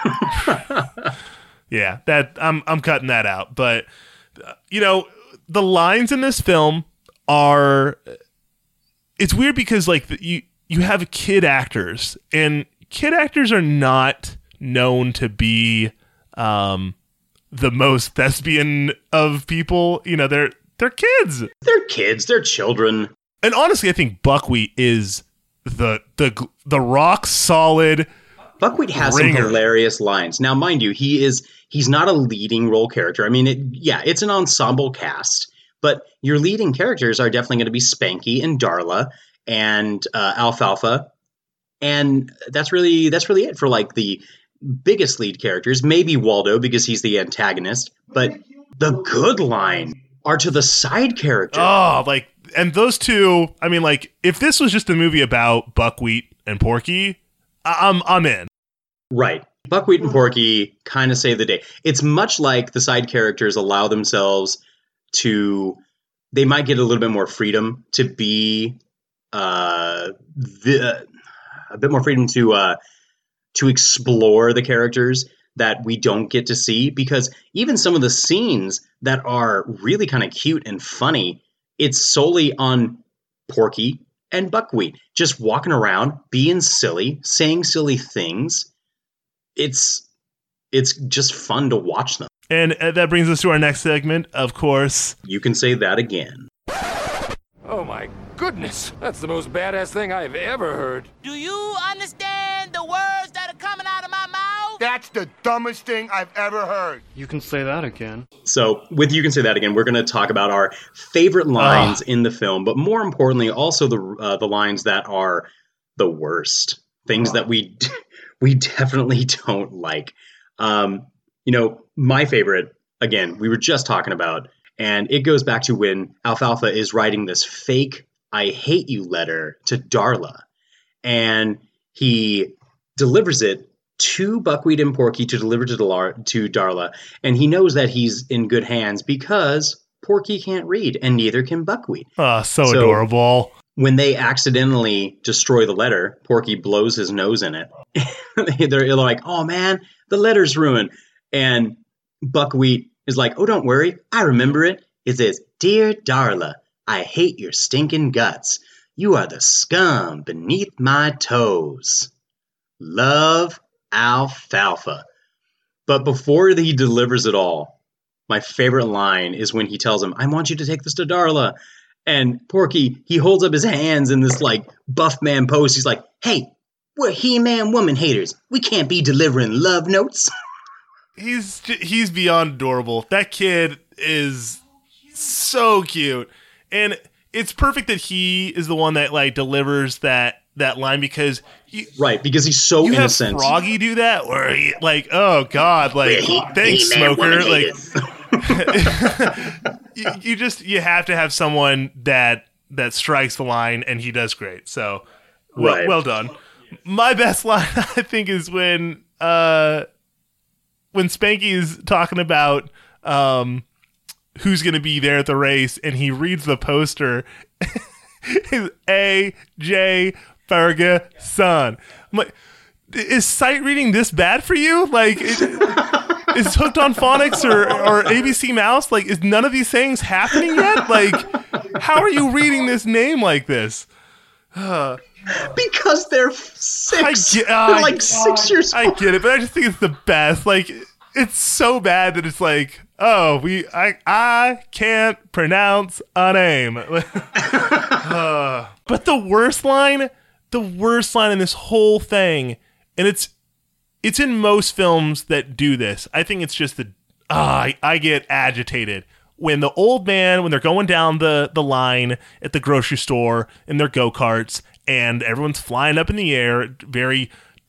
that. Yeah, that I'm I'm cutting that out. But uh, you know, the lines in this film are. It's weird because like the, you you have kid actors, and kid actors are not known to be um, the most thespian of people. You know, they're they're kids. They're kids. They're children. And honestly, I think Buckwheat is the the the rock solid. Buckwheat has ringer. some hilarious lines. Now, mind you, he is he's not a leading role character. I mean, it, yeah, it's an ensemble cast, but your leading characters are definitely going to be Spanky and Darla and uh, Alfalfa, and that's really that's really it for like the biggest lead characters. Maybe Waldo because he's the antagonist, but the good line are to the side characters. Oh, like, and those two. I mean, like, if this was just a movie about Buckwheat and Porky, I- I'm I'm in. Right. Buckwheat and Porky kind of save the day. It's much like the side characters allow themselves to, they might get a little bit more freedom to be, uh, the, a bit more freedom to, uh, to explore the characters that we don't get to see, because even some of the scenes that are really kind of cute and funny, it's solely on Porky and Buckwheat just walking around, being silly, saying silly things. It's it's just fun to watch them. And uh, that brings us to our next segment, of course. You can say that again. Oh my goodness, that's the most badass thing I've ever heard. Do you understand the words that are coming out of my mouth? That's the dumbest thing I've ever heard. You can say that again. So with You Can Say That Again, we're going to talk about our favorite lines uh. in the film, but more importantly, also the uh, the lines that are the worst. Things uh. that we we definitely don't like. Um, you know, my favorite, again, we were just talking about, and it goes back to when Alfalfa is writing this fake I hate you letter to Darla, and he delivers it to Buckwheat and Porky to deliver to, Delar- to Darla, and he knows that he's in good hands because Porky can't read, and neither can Buckwheat. Oh, so, so adorable. When they accidentally destroy the letter, Porky blows his nose in it. They're like, oh man, the letter's ruined. And Buckwheat is like, oh, don't worry, I remember it. It says, Dear Darla, I hate your stinking guts. You are the scum beneath my toes. Love, Alfalfa. But before he delivers it all, my favorite line is when he tells him, I want you to take this to Darla. And Porky, he holds up his hands in this like buff man pose. He's like, hey, we're He-Man woman haters. We can't be delivering love notes. He's he's beyond adorable. That kid is so cute. And it's perfect that he is the one that like delivers that that line because he, right, because he's so you innocent. Have Froggy do that where he like, oh God, like he, thanks, Smoker. Like you, you just you have to have someone that that strikes the line, and he does great. So well, right. well done. My best line, I think, is when uh, when Spanky is talking about um, who's going to be there at the race, and he reads the poster. A J Ferguson. I'm like, is sight reading this bad for you? Like, it, is Hooked on Phonics or, or A B C Mouse? Like, is none of these things happening yet? Like, how are you reading this name like this? Uh, because they're six. I get, uh, they're like six years old. I get it, but I just think it's the best. Like, it's so bad that it's like, oh, we, I, I can't pronounce a name. uh, but the worst line, the worst line in this whole thing, and it's, it's in most films that do this. I think it's just the, ah, I, I get agitated when the old man, when they're going down the, the line at the grocery store in their go-karts, and everyone's flying up in the air, very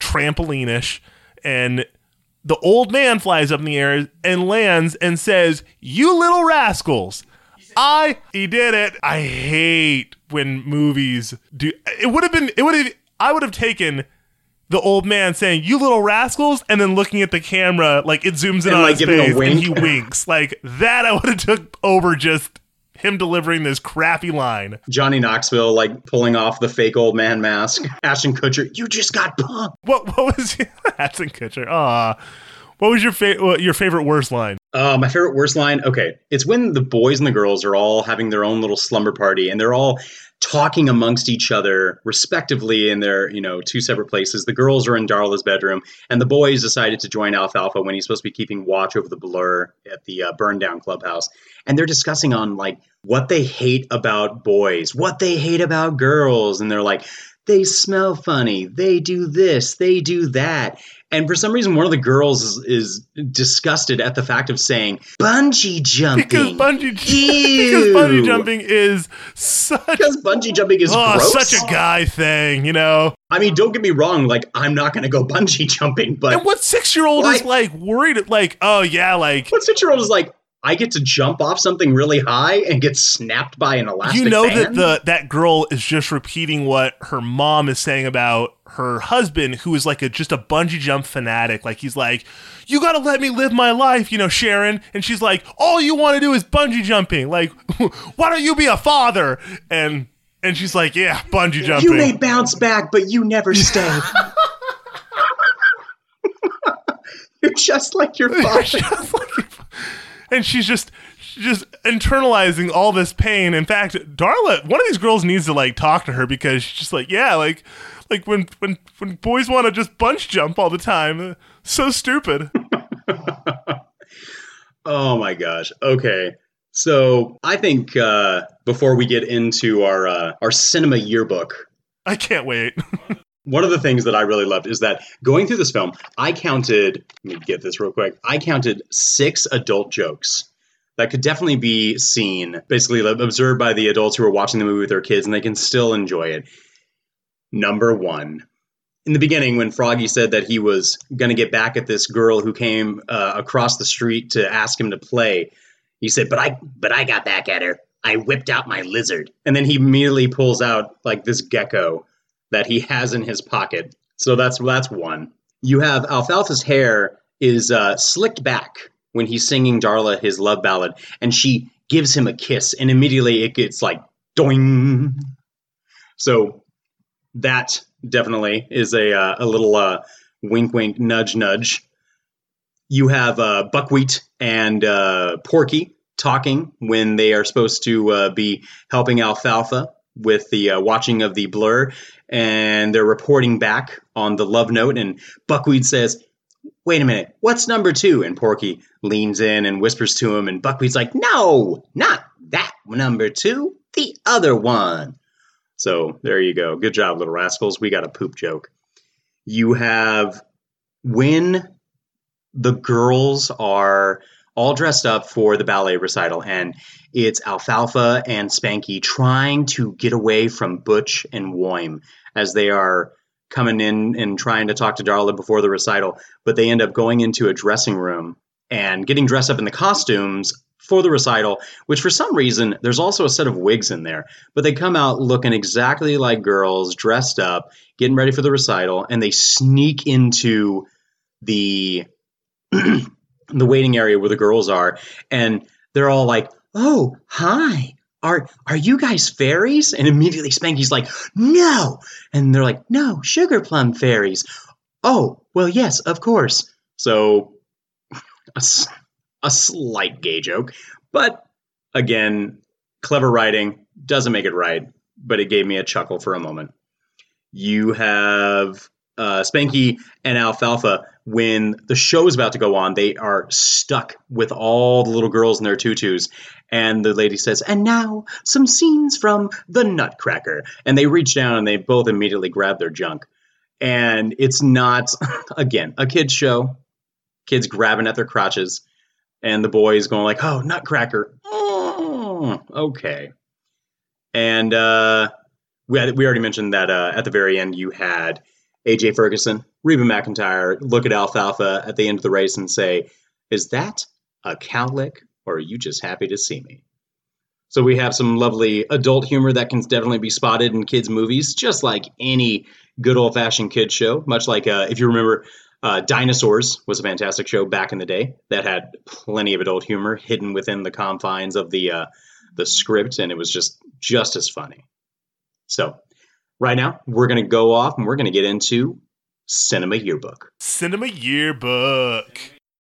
trampoline-ish, and the old man flies up in the air and lands and says, "You little rascals." I, he did it. I hate when movies do, it would have been, it would have, I would have taken the old man saying, "You little rascals," and then looking at the camera, like it zooms in and on like his giving face a wink. and he winks. Like that I would have took over just him delivering this crappy line. Johnny Knoxville, like pulling off the fake old man mask. Ashton Kutcher, "You just got punked." What, what was, Ashton Kutcher, aw. What was your, fa- your favorite worst line? Uh, my favorite worst line? Okay. It's when the boys and the girls are all having their own little slumber party and they're all talking amongst each other respectively in their, you know, two separate places. The girls are in Darla's bedroom and the boys decided to join Alfalfa when he's supposed to be keeping watch over the Blur at the uh, burned down clubhouse. And they're discussing on like what they hate about boys, what they hate about girls. And they're like, they smell funny. They do this. They do that. And for some reason, one of the girls is, is disgusted at the fact of saying bungee jumping. Because bungee, because bungee jumping is such... Because bungee jumping is oh, gross. Such a guy thing, you know? I mean, don't get me wrong. Like, I'm not going to go bungee jumping, but... And what six-year-old like, is, like, worried? Like, oh, yeah, like... What six-year-old is like, I get to jump off something really high and get snapped by an elastic You know band? that the that girl is just repeating what her mom is saying about her husband, who is like a just a bungee jump fanatic. Like he's like, "You got to let me live my life, you know, Sharon." And she's like, "All you want to do is bungee jumping. Like, why don't you be a father?" And and she's like, "Yeah, bungee jumping. You may bounce back, but you never stay." You're just like your father. Just like your fa- and she's just she's just internalizing all this pain. In fact, Darla, one of these girls needs to like talk to her because she's just like, yeah, like like when when when boys want to just bunch jump all the time, so stupid. Oh my gosh. Okay. So I think uh, before we get into our uh, our cinema yearbook, I can't wait. One of the things that I really loved is that going through this film, I counted, let me get this real quick, I counted six adult jokes that could definitely be seen, basically observed by the adults who are watching the movie with their kids, and they can still enjoy it. Number one, in the beginning when Froggy said that he was going to get back at this girl who came uh, across the street to ask him to play, he said, but I, but I got back at her. I whipped out my lizard. And then he immediately pulls out like this gecko that he has in his pocket. So that's that's one. You have Alfalfa's hair is uh, slicked back when he's singing Darla his love ballad, and she gives him a kiss, and immediately it gets like doing. So that definitely is a uh, a little uh, wink, wink, nudge, nudge. You have uh, Buckwheat and uh, Porky talking when they are supposed to uh, be helping Alfalfa with the uh, watching of the Blur, and they're reporting back on the love note, and Buckwheat says, wait a minute, what's number two? And Porky leans in and whispers to him, and Buckwheat's like, no, not that number two, the other one. So there you go. Good job, little rascals. We got a poop joke. You have when the girls are all dressed up for the ballet recital, and it's Alfalfa and Spanky trying to get away from Butch and Woim as they are coming in and trying to talk to Darla before the recital, but they end up going into a dressing room and getting dressed up in the costumes for the recital, which for some reason, there's also a set of wigs in there, but they come out looking exactly like girls, dressed up, getting ready for the recital, and they sneak into the the waiting area where the girls are, and they're all like, oh, hi, are are you guys fairies? And immediately Spanky's like, no. And they're like, no, sugar plum fairies. Oh, well, yes, of course. So a, a slight gay joke, but again, clever writing doesn't make it right, but it gave me a chuckle for a moment. You have uh, Spanky and Alfalfa. When the show is about to go on, they are stuck with all the little girls in their tutus. And the lady says, and now some scenes from The Nutcracker. And they reach down and they both immediately grab their junk. And it's not, again, a kid's show. Kids grabbing at their crotches. And the boys going like, oh, Nutcracker. Oh, okay. And uh, we, had, we already mentioned that uh, at the very end you had A J Ferguson, Reba McEntire look at Alfalfa at the end of the race and say, is that a cowlick or are you just happy to see me? So we have some lovely adult humor that can definitely be spotted in kids' movies, just like any good old-fashioned kids show, much like, uh, if you remember, uh, Dinosaurs was a fantastic show back in the day that had plenty of adult humor hidden within the confines of the uh, the script, and it was just, just as funny. So right now, we're going to go off and we're going to get into Cinema Yearbook. Cinema Yearbook.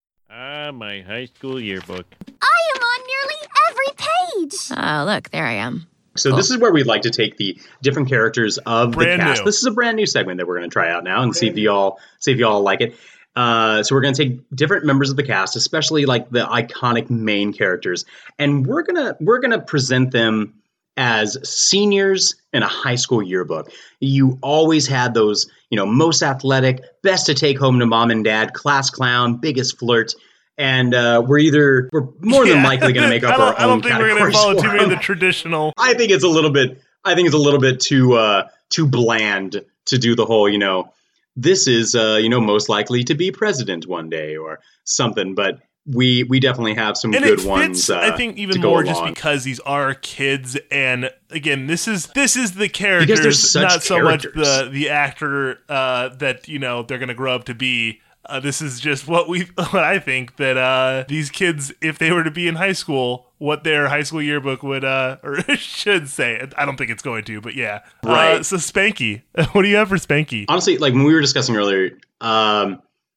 Ah, my high school yearbook. I am on nearly every page. Oh, look, there I am. So Cool. this is where we'd like to take the different characters of Brand the cast. new. This is a brand new segment that we're going to try out now and see if y'all see if y'all like it. Uh, so we're going to take different members of the cast, especially like the iconic main characters, and we're gonna we're gonna present them as seniors in a high school yearbook. You always had those, you know, most athletic, best to take home to mom and dad, class clown, biggest flirt. And uh, we're either we're more than Yeah. likely going to make up I don't, our I own don't think we're going to categories follow for too many of them. the traditional. I think it's a little bit. I think it's a little bit too uh, too bland to do the whole. You know, this is uh, you know most likely to be president one day or something. But we we definitely have some And good it fits, ones. Uh, I think even to go more just along. because these are kids, and again, this is this is the characters, Because they're such not so much characters. the the actor uh, that you know they're going to grow up to be. Uh, this is just what we, what I think that uh, these kids, if they were to be in high school, what their high school yearbook would uh, or should say. I don't think it's going to, but yeah. Right. Uh, so Spanky, what do you have for Spanky? Honestly, like when we were discussing earlier, um,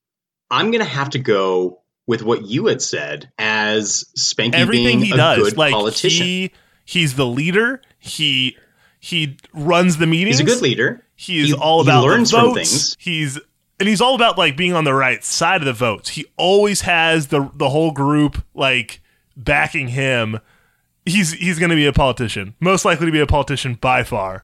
I'm gonna have to go with what you had said as Spanky Everything being he a does, good like politician. he, he's the leader. He he runs the meetings. He's a good leader. He's He- all he about learns the from votes. things. He's and he's all about like being on the right side of the votes. He always has the the whole group like backing him. He's he's going to be a politician. Most likely to be a politician by far.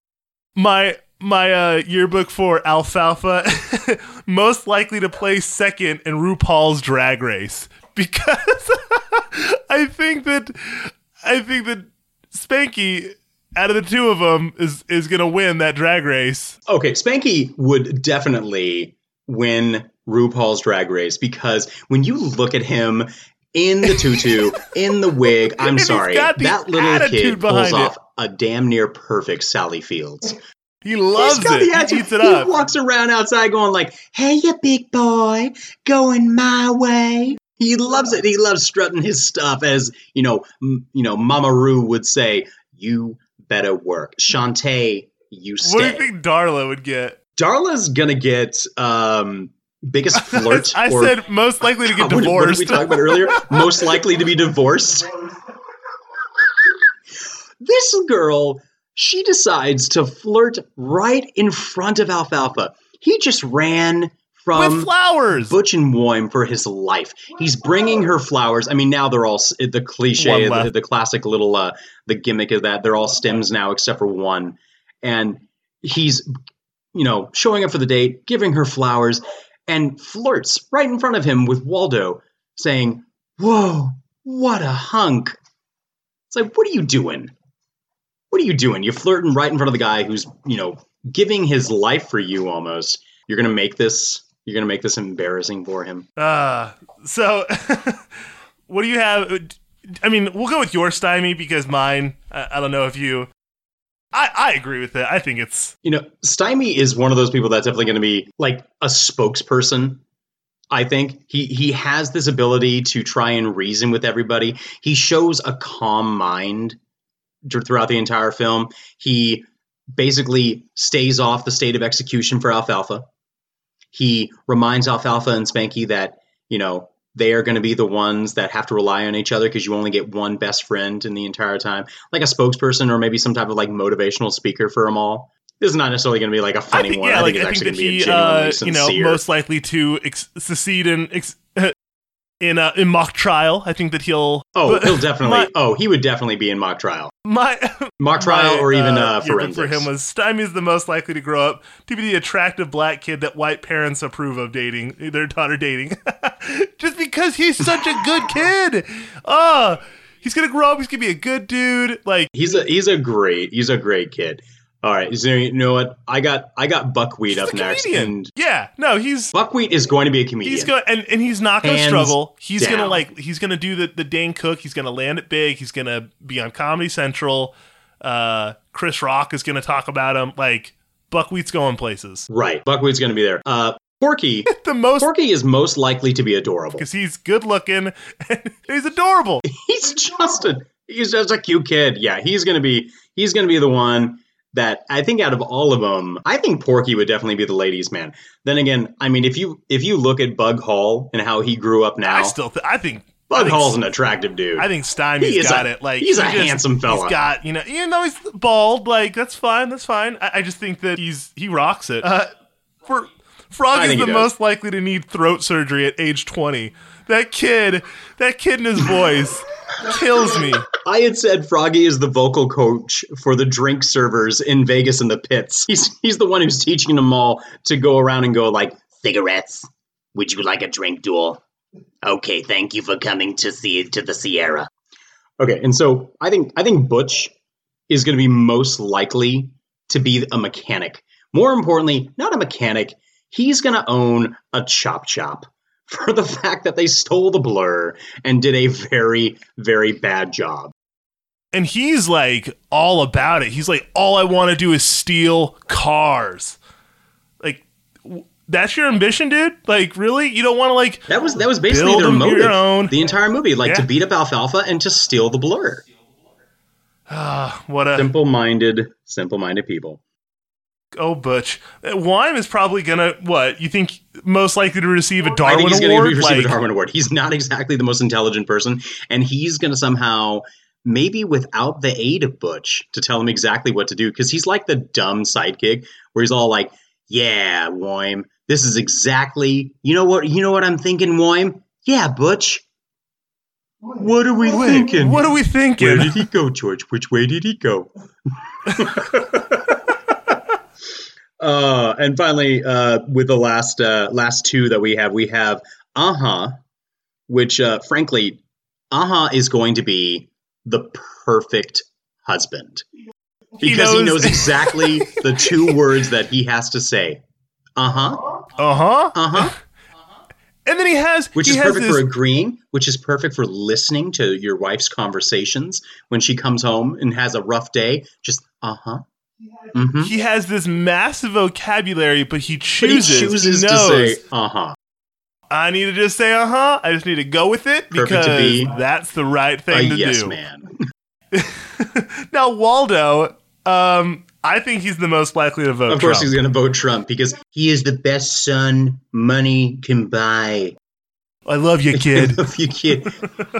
My my uh, yearbook for Alfalfa, most likely to place second in RuPaul's Drag Race, because I think that I think that Spanky, out of the two of them, is is gonna win that drag race. Okay, Spanky would definitely win RuPaul's Drag Race because when you look at him in the tutu, in the wig, I'm And he's sorry, got the that little attitude kid pulls behind it. off a damn near perfect Sally Fields. He loves He's got it. the attitude. He eats it He up. walks around outside going like, "Hey, you big boy, going my way." He loves it. He loves strutting his stuff, as you know. M- you know, Mama Ru would say, "You better work." Shantae, you stay. What do you think Darla would get? Darla's gonna get um, biggest flirt. I or, said most likely to get What- What did divorced. we talk about earlier? Most likely to be divorced. This girl, she decides to flirt right in front of Alfalfa. He just ran from With flowers. Butch and Moim for his life. He's bringing her flowers. I mean, now they're all s- the cliche, One the, left. the classic little uh, the gimmick of that. They're all stems now except for one, and he's you know showing up for the date, giving her flowers, and flirts right in front of him with Waldo, saying, "Whoa, what a hunk!" It's like, what are you doing? What are you doing? You're flirting right in front of the guy who's, you know, giving his life for you almost. You're going to make this, you're going to make this embarrassing for him. Uh, so, what do you have? I mean, we'll go with your stymie because mine, I, I don't know if you, I, I agree with it. I think it's, You know, Stymie is one of those people that's definitely going to be like a spokesperson. I think he, he has this ability to try and reason with everybody. He shows a calm mind d- throughout the entire film. He basically stays off the state of execution for Alfalfa. He reminds Alfalfa and Spanky that, you know, they are going to be the ones that have to rely on each other because you only get one best friend in the entire time. Like a spokesperson or maybe some type of like motivational speaker for them all. This is not necessarily going to be like a funny I think, one. yeah, I like, think it's I think actually that going to be he, a genuinely uh, sincere. you know, most likely to ex- succeed in, ex- in, uh, in mock trial. I think that he'll, Oh, but he'll definitely. my, oh, he would definitely be in mock trial. my, Mock trial my, or even uh, yearbook forensics. for him was Stymie is the most likely to grow up to be the attractive black kid that white parents approve of dating, their daughter dating. Just because he's such a good kid. Oh, he's going to grow up. He's going to be a good dude. Like He's a he's a great he's a great kid. All right, so you know what? I got I got Buckwheat He's up the next, comedian. and yeah, no, he's Buckwheat is going to be a comedian. he's going and, and he's not going to Hands struggle. He's down. gonna like he's gonna do the the Dane Cook. He's gonna land it big. He's gonna be on Comedy Central. Uh, Chris Rock is gonna talk about him. Like Buckwheat's going places. Right, Buckwheat's going to be there. Uh, Porky, the most Porky is most likely to be adorable because he's good looking and he's adorable. He's just a he's just a cute kid. Yeah, he's going to be he's going to be the one. That I think out of all of them, I think Porky would definitely be the ladies' man. Then again, I mean, if you if you look at Bug Hall and how he grew up now, I still th- I think Bug I think, Hall's an attractive dude. I think Stymie's got a, it. Like he's he a just, handsome fella. He's got you know even though he's bald, like that's fine, that's fine. I, I just think that he's he rocks it. Uh, for Frog I is the think he most likely to need throat surgery at age twenty. That kid, that kid in his voice. Kills me. I had said Froggy is the vocal coach for the drink servers in Vegas in the pits. He's he's the one who's teaching them all to go around and go like, cigarettes. Would you like a drink duel? Okay, thank you for coming to see to the Sierra. Okay, and so I think I think Butch is going to be most likely to be a mechanic. More importantly, not a mechanic. He's going to own a chop chop. For the fact that they stole the blur and did a very, very bad job. And he's like all about it. He's like, all I want to do is steal cars. Like, w- that's your ambition, dude? Like, really? You don't want to like that was that was basically build their them motive. Your own. The entire movie, like Yeah. to beat up Alfalfa and to steal the blur. Ah, what a simple-minded, simple-minded people. Oh, Butch. Wyme is probably gonna what? You think most likely to receive a Darwin I think he's Award? going to receive like, a Darwin Award. He's not exactly the most intelligent person, and he's going to somehow, maybe without the aid of Butch, to tell him exactly what to do, because he's like the dumb sidekick where he's all like, "Yeah, Wyme, this is exactly you know what you know what I'm thinking, Wyme. Yeah, Butch. What are we Wait, thinking? What are we thinking? Where did he go, George? Which way did he go?" Uh, and finally, uh, with the last uh, last two that we have, we have Aha, which, uh, frankly, Aha is going to be the perfect husband because he knows, he knows exactly the two words that he has to say. Uh-huh. Uh-huh. Uh-huh. And then he has... Which he is has perfect this... for agreeing, which is perfect for listening to your wife's conversations when she comes home and has a rough day. Just, uh-huh. Mm-hmm. He has this massive vocabulary, but he chooses, but he chooses he to knows, say, uh-huh. I need to just say, uh-huh. I just need to go with it Perfect because to be that's the right thing a to yes do. man. Now, Waldo, um, I think he's the most likely to vote Of course Trump. he's going to vote Trump because he is the best son money can buy. I love you, kid. I love you, kid.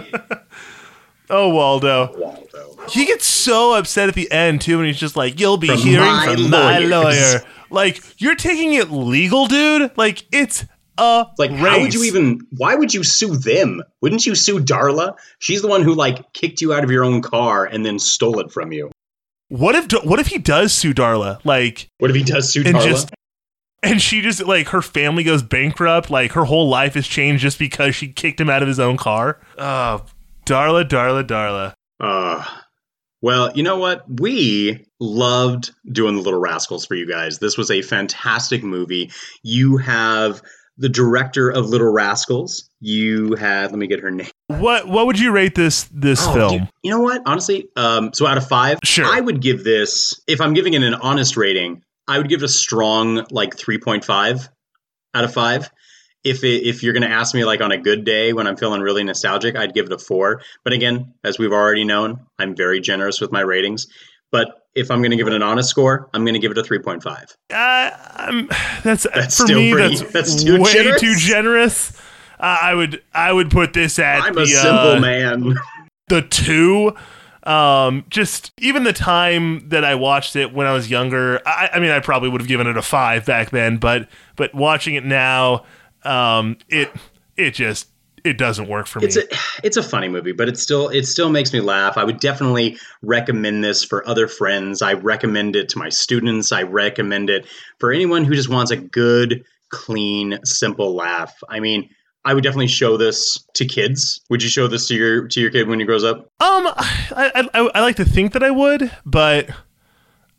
Oh, Waldo. Waldo. He gets so upset at the end, too, when he's just like, you'll be From hearing my from my lawyers." lawyer. Like, you're taking it legal, dude? Like, it's a Like, race. how would you even, why would you sue them? Wouldn't you sue Darla? She's the one who, like, kicked you out of your own car and then stole it from you. What if what if he does sue Darla? Like, what if he does sue and Darla? Just, and she just, like, her family goes bankrupt. Like, her whole life has changed just because she kicked him out of his own car. Oh, Darla, Darla, Darla. Uh, well, you know what? We loved doing The Little Rascals for you guys. This was a fantastic movie. You have the director of Little Rascals. You had, let me get her name. What What would you rate this this Oh, film? dude, you know what? Honestly, um, so out of five, Sure. I would give this, if I'm giving it an honest rating, I would give it a strong like three point five out of five. If it, if you're going to ask me like on a good day when I'm feeling really nostalgic, I'd give it a four. But again, as we've already known, I'm very generous with my ratings. But if I'm going to give it an honest score, I'm going to give it a three point five. Uh, I'm, that's, That's for still me. pretty- That's, that's too way generous? too generous. Uh, I would I would put this at I'm the, a simple uh, man. the two. Um, just even the time that I watched it when I was younger. I, I mean, I probably would have given it a five back then, but but watching it now, um, it it just it doesn't work for me. It's a it's a funny movie, but it still it still makes me laugh. I would definitely recommend this for other friends. I recommend it to my students. I recommend it for anyone who just wants a good, clean, simple laugh. I mean, I would definitely show this to kids. Would you show this to your to your kid when he grows up? Um, I, I I like to think that I would, but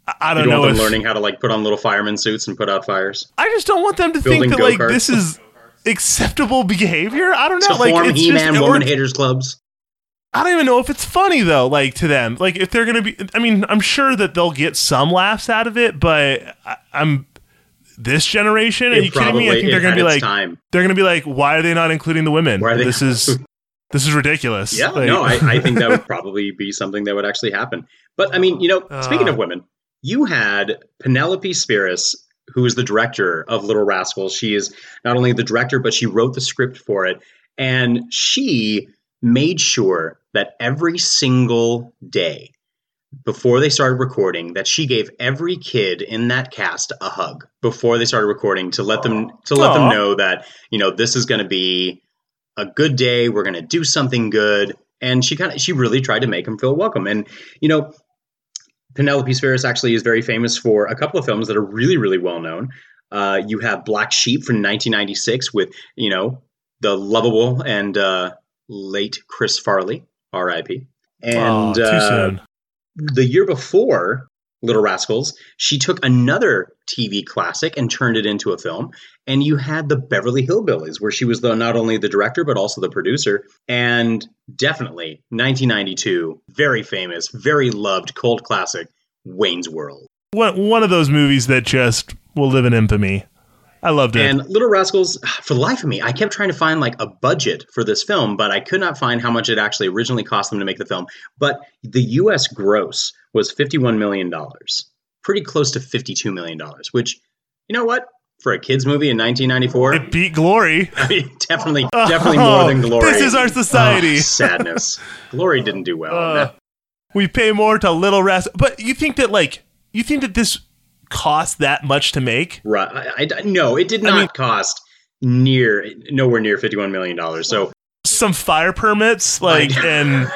I don't you don't know want them if, learning how to like put on little fireman suits and put out fires. I just don't want them to Building think that like go-karts. this is acceptable behavior. I don't know. To like form it's He-Man just, woman or- haters clubs. I don't even know if it's funny though, like to them. Like if they're gonna be, I mean, I'm sure that they'll get some laughs out of it, but I, I'm this generation. Are It you kidding me? I probably- think they're it gonna be had like, its time. they're gonna be like, why are they not including the women? Why are they- This is this is ridiculous. Yeah, Like- no, I, I think that would probably be something that would actually happen. But I mean, you know, speaking Uh. of women, you had Penelope Spheris, who is the director of Little Rascals. She is not only the director, but she wrote the script for it. And she made sure that every single day before they started recording, that she gave every kid in that cast a hug before they started recording to let them to let them Aw. know that, you know, this is going to be a good day. We're going to do something good. And she kind of she really tried to make them feel welcome. And, you know, Penelope Spheris actually is very famous for a couple of films that are really, really well known. Uh, you have Black Sheep from nineteen ninety-six with, you know, the lovable and uh, late Chris Farley, R I P. And Aw, too uh, soon. the year before Little Rascals, she took another T V classic and turned it into a film. And you had the Beverly Hillbillies, where she was the, not only the director, but also the producer. And definitely nineteen ninety-two, very famous, very loved cult classic, Wayne's World. One one of those movies that just will live in infamy. I loved it. And Little Rascals, for the life of me, I kept trying to find like a budget for this film, but I could not find how much it actually originally cost them to make the film. But the U S gross was fifty-one million dollars, pretty close to fifty-two million dollars, which, you know what? For a kid's movie in nineteen ninety-four, it beat Glory. I mean, definitely, definitely more than Glory. This is our society. Oh, sadness. Glory didn't do well. on Uh, that. we pay more to Little Rascals. But you think that like, you think that this cost that much to make? Right. I, I, no, it did not I mean, cost near, nowhere near fifty-one million dollars. So some fire permits, like, and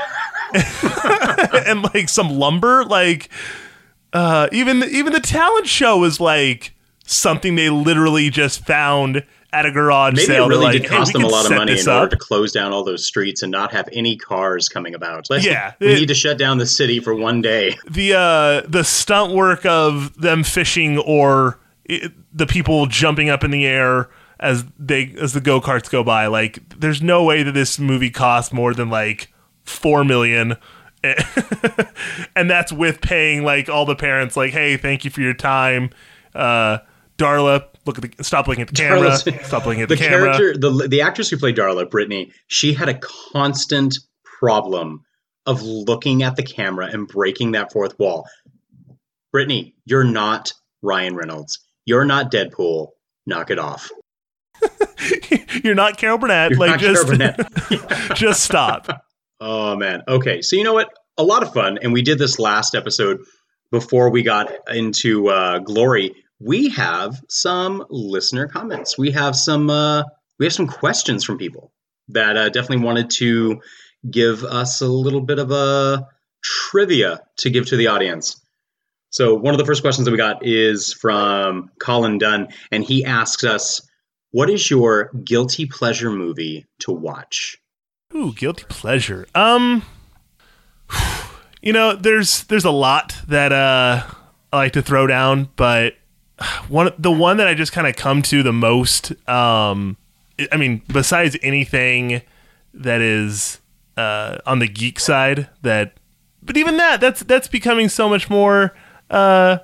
and like some lumber, like, uh, even even the talent show was like something they literally just found at a garage maybe sale. it really They're like, did hey, cost we them a can lot of set money this in order up. to close down all those streets and not have any cars coming about. Let's, Yeah, we it- need to shut down the city for one day. the uh the stunt work of them fishing or it, the people jumping up in the air as they as the go-karts go by, like there's no way that this movie cost more than like four million. And that's with paying like all the parents like, hey, thank you for your time, uh Darla, look at the stop looking at the camera. Darla's- Stop looking at the the, camera. character, the the actress who played Darla, Brittany, she had a constant problem of looking at the camera and breaking that fourth wall. Brittany, you're not Ryan Reynolds. You're not Deadpool. Knock it off. You're not Carol Burnett. You're like not just Carol Burnett. just stop. Oh man. Okay. So you know what? A lot of fun, and we did this last episode before we got into uh, Glory. We have some listener comments. We have some uh, we have some questions from people that uh, definitely wanted to give us a little bit of a trivia to give to the audience. So one of the first questions that we got is from Colin Dunn, and he asks us, "What is your guilty pleasure movie to watch?" Ooh, guilty pleasure. Um, you know, there's there's a lot that uh, I like to throw down, but one the one that I just kind of come to the most. Um, I mean, besides anything that is uh, on the geek side, that, but even that, that's that's becoming so much more uh,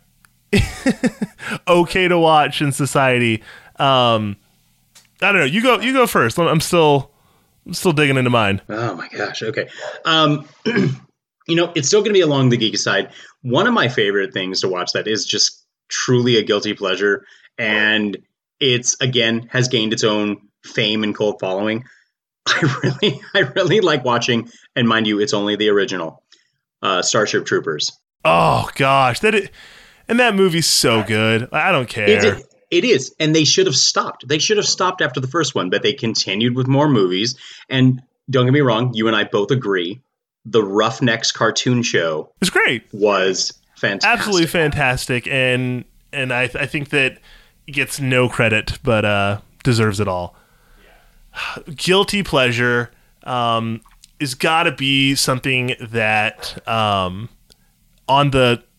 okay to watch in society. Um, I don't know. You go. You go first. I'm still. I'm still digging into mine. Oh my gosh. Okay. Um, you know, it's still going to be along the geeky side. One of my favorite things to watch that is just truly a guilty pleasure, and it's again has gained its own fame and cult following. I really, I really like watching, and mind you, it's only the original uh, Starship Troopers. Oh gosh, that it, and that movie's so good. I don't care. It, it is, and they should have stopped. They should have stopped after the first one, but they continued with more movies. And don't get me wrong, you and I both agree, the Roughnecks cartoon show was great. Was fantastic, absolutely fantastic, and and I I think that it gets no credit, but uh, deserves it all. Guilty pleasure um, is got to be something that um, on the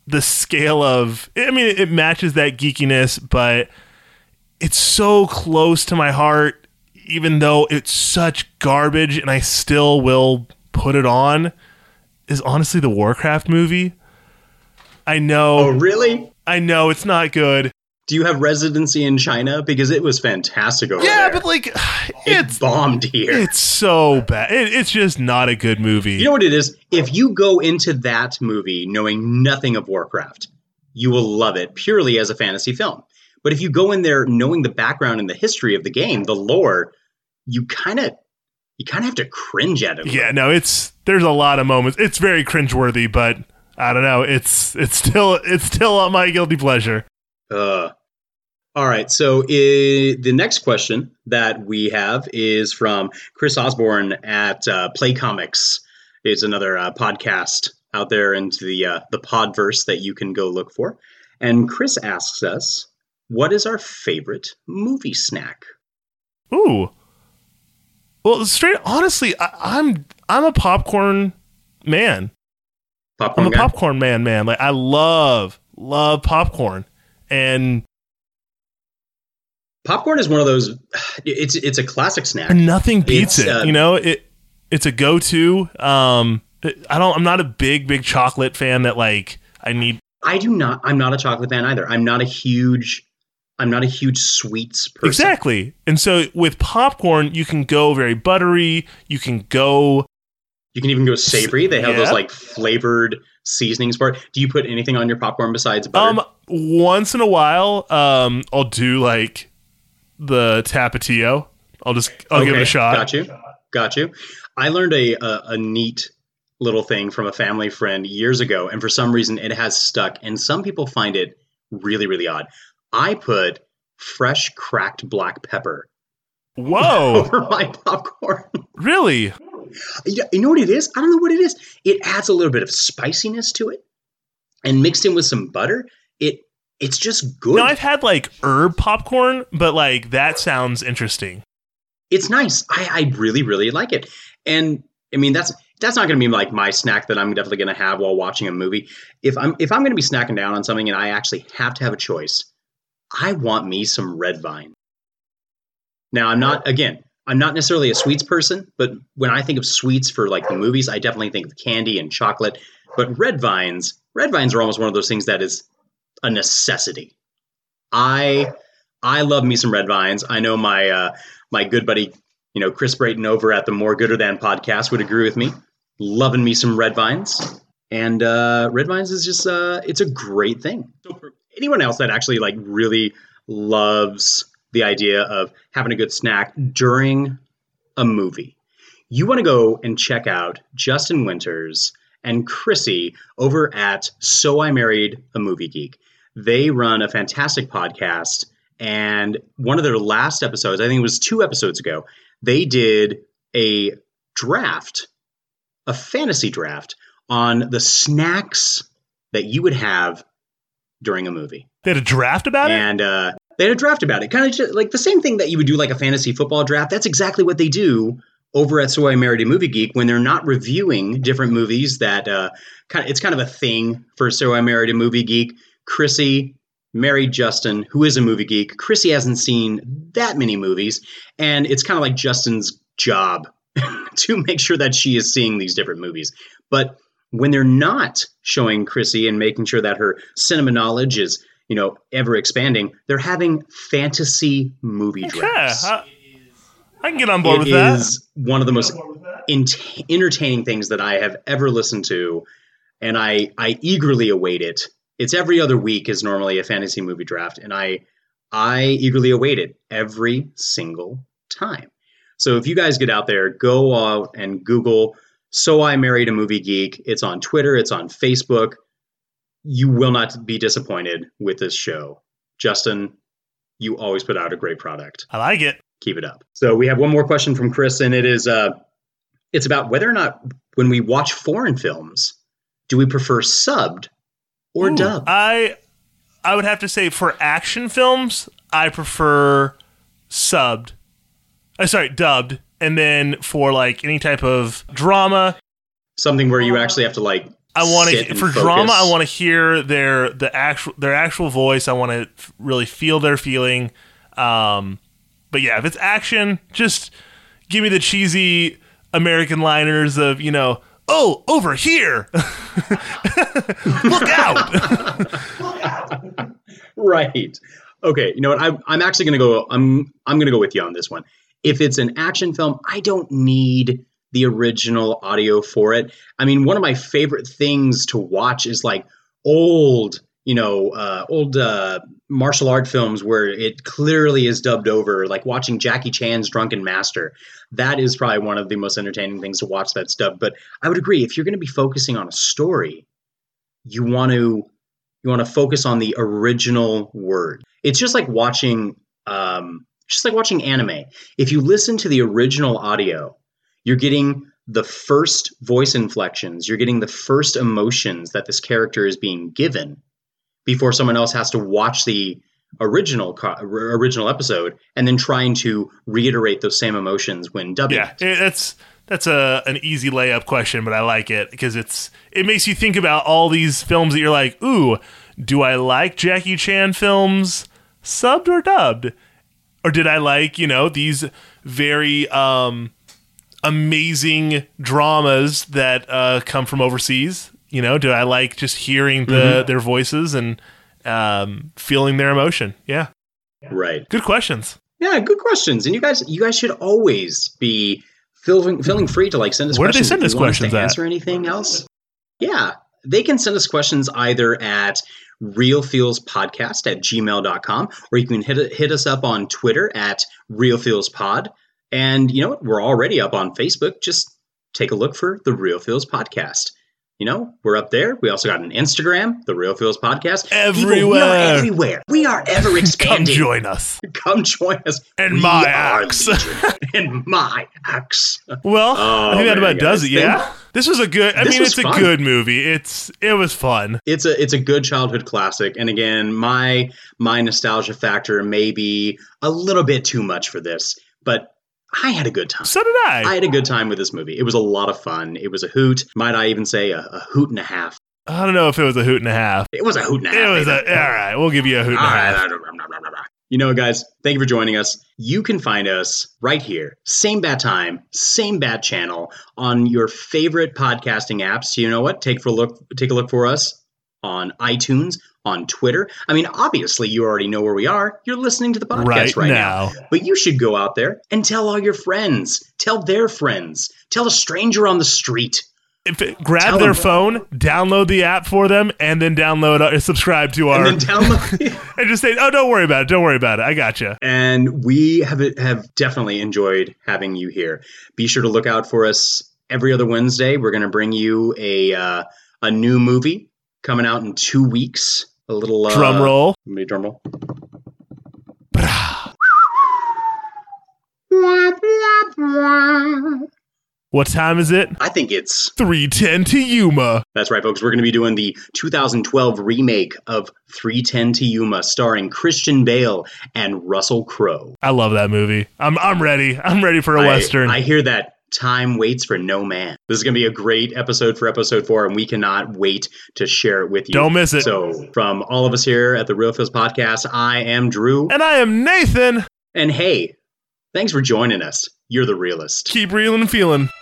the scale of, I mean, it matches that geekiness, but it's so close to my heart, even though it's such garbage, and I still will put it on, is honestly the Warcraft movie. I know. Oh, really? I know it's not good. Do you have residency in China? Because it was fantastic over yeah, there. but like, it's it bombed here. It's so bad. It, it's just not a good movie. You know what it is? If you go into that movie knowing nothing of Warcraft, you will love it purely as a fantasy film. But if you go in there knowing the background and the history of the game, the lore, you kind of you kind of have to cringe at it. Yeah, no, it's there's a lot of moments. It's very cringeworthy, but I don't know. It's it's still it's still on my guilty pleasure. Uh, all right. So uh, the next question that we have is from Chris Osborne at uh, Play Comics. It's another uh, podcast out there into the uh, the podverse that you can go look for. And Chris asks us, what is our favorite movie snack? Ooh. Well, straight honestly, I, I'm I'm a popcorn man. Popcorn I'm a guy? popcorn man, man. Like I love love popcorn, and popcorn is one of those. It's it's a classic snack. Nothing beats it's, it. Uh, you know, it it's a go-to. Um, I don't. I'm not a big big chocolate fan. That like I need. I do not. I'm not a chocolate fan either. I'm not a huge. I'm not a huge sweets person. Exactly. And so with popcorn, you can go very buttery. You can go. You can even go savory. They have yeah. those like flavored seasonings for it. Do you put anything on your popcorn besides butter? Um, once in a while, um, I'll do like the Tapatio. I'll just I'll okay. give it a shot. Got you. Got you. I learned a, a a neat little thing from a family friend years ago, and for some reason it has stuck. And some people find it really really odd. I put fresh cracked black pepper. Whoa! Over my popcorn. Really? You know what it is? I don't know what it is. It adds a little bit of spiciness to it, and mixed in with some butter, it it's just good. No, I've had like herb popcorn, but like that sounds interesting. It's nice. I, I really really like it, and I mean that's that's not going to be like my snack that I'm definitely going to have while watching a movie. If I'm if I'm going to be snacking down on something and I actually have to have a choice, I want me some Red Vine. Now, I'm not, again, I'm not necessarily a sweets person, but when I think of sweets for like the movies, I definitely think of candy and chocolate. But Red Vines, Red Vines are almost one of those things that is a necessity. I I love me some Red Vines. I know my uh, my good buddy, you know, Chris Brayton over at the More Gooder Than podcast would agree with me. Loving me some Red Vines. And uh, Red Vines is just, uh, it's a great thing. So for anyone else that actually like really loves the idea of having a good snack during a movie, you want to go and check out Justin Winters and Chrissy over at So I Married a Movie Geek. They run a fantastic podcast, and one of their last episodes, I think it was two episodes ago, they did a draft, a fantasy draft on the snacks that you would have during a movie. They had a draft about it? And uh, they had a draft about it. Kind of just like the same thing that you would do like a fantasy football draft. That's exactly what they do over at So I Married a Movie Geek when they're not reviewing different movies that uh, kind of, it's kind of a thing for So I Married a Movie Geek. Chrissy married Justin, who is a movie geek. Chrissy hasn't seen that many movies, and it's kind of like Justin's job to make sure that she is seeing these different movies. But when they're not showing Chrissy and making sure that her cinema knowledge is, you know, ever expanding, they're having fantasy movie drafts. Yeah, I, I can get on board it with that. It is one of the most in- entertaining things that I have ever listened to, and I, I eagerly await it. It's every other week is normally a fantasy movie draft, and I I eagerly await it every single time. So if you guys get out there, go out and Google So I Married a Movie Geek. It's on Twitter. It's on Facebook. You will not be disappointed with this show. Justin, you always put out a great product. I like it. Keep it up. So we have one more question from Chris, and it is uh, it's about whether or not when we watch foreign films, do we prefer subbed or Ooh, dubbed? I I would have to say for action films, I prefer subbed. Uh, sorry, dubbed. And then for like any type of drama, something where you actually have to like I want sit to and for focus. drama. I want to hear their the actual their actual voice. I want to f- really feel their feeling. Um, but yeah, if it's action, just give me the cheesy American liners of, you know, oh, over here, look out. Right. Okay. You know what? I'm I'm actually gonna go. I'm I'm gonna go with you on this one. If it's an action film, I don't need the original audio for it. I mean, one of my favorite things to watch is like old, you know, uh, old uh, martial art films where it clearly is dubbed over, like watching Jackie Chan's Drunken Master. That is probably one of the most entertaining things to watch that's dubbed. But I would agree, if you're going to be focusing on a story, you want to you want to focus on the original word. It's just like watching, um, just like watching anime. If you listen to the original audio, you're getting the first voice inflections. You're getting the first emotions that this character is being given before someone else has to watch the original co- original episode and then trying to reiterate those same emotions when dubbing. Yeah, it, that's that's a an easy layup question, but I like it because it's it makes you think about all these films that you're like, ooh, do I like Jackie Chan films subbed or dubbed? Or did I like, you know, these very um, amazing dramas that uh, come from overseas? You know, do I like just hearing the mm-hmm. their voices and um, feeling their emotion? Yeah. Right. Good questions. Yeah, good questions. And you guys you guys should always be feeling feeling free to like send us Where questions. do they send us questions to at? Answer anything else? Yeah. They can send us questions either at realfeelspodcast at gmail dot com, or you can hit hit us up on Twitter at realfeelspod. And you know what? We're already up on Facebook. Just take a look for the Real Feels Podcast. You know, we're up there. We also got an Instagram, the Real Feels Podcast. Everywhere. People, we are everywhere. We are ever expanding. Come join us. Come join us. And we my axe. And my axe. Well, oh, I think that man, about does guys. it. Yeah. This was a good, I This mean, was it's fun. a good movie. It's, it was fun. It's a, it's a good childhood classic. And again, my, my nostalgia factor may be a little bit too much for this, but I had a good time. So did I. I had a good time with this movie. It was a lot of fun. It was a hoot. Might I even say a, a hoot and a half. I don't know if it was a hoot and a half. It was a hoot and a half. It was baby. a, all right, we'll give you a hoot and a half. You know, guys, thank you for joining us. You can find us right here, same bad time, same bad channel on your favorite podcasting apps. You know what? Take for a look. Take a look for us on iTunes, on Twitter. I mean, obviously, you already know where we are. You're listening to the podcast Right right, now. now. But you should go out there and tell all your friends. Tell their friends. Tell a stranger on the street. If it, grab Tell their them. phone, download the app for them, and then download uh, subscribe to our. And then download. and just say, oh, don't worry about it. Don't worry about it. I got you. And we have have definitely enjoyed having you here. Be sure to look out for us every other Wednesday. We're going to bring you a uh, a new movie coming out in two weeks. A little uh, drum roll. Maybe drum roll. What time is it? I think it's three ten to Yuma. That's right, folks. We're going to be doing the two thousand twelve remake of three ten to Yuma, starring Christian Bale and Russell Crowe. I love that movie. I'm I'm ready. I'm ready for a I, Western. I hear that time waits for no man. This is going to be a great episode for episode four, and we cannot wait to share it with you. Don't miss it. So, from all of us here at the Real Feels Podcast, I am Drew. And I am Nathan. And hey, thanks for joining us. You're the realist. Keep reeling and feeling.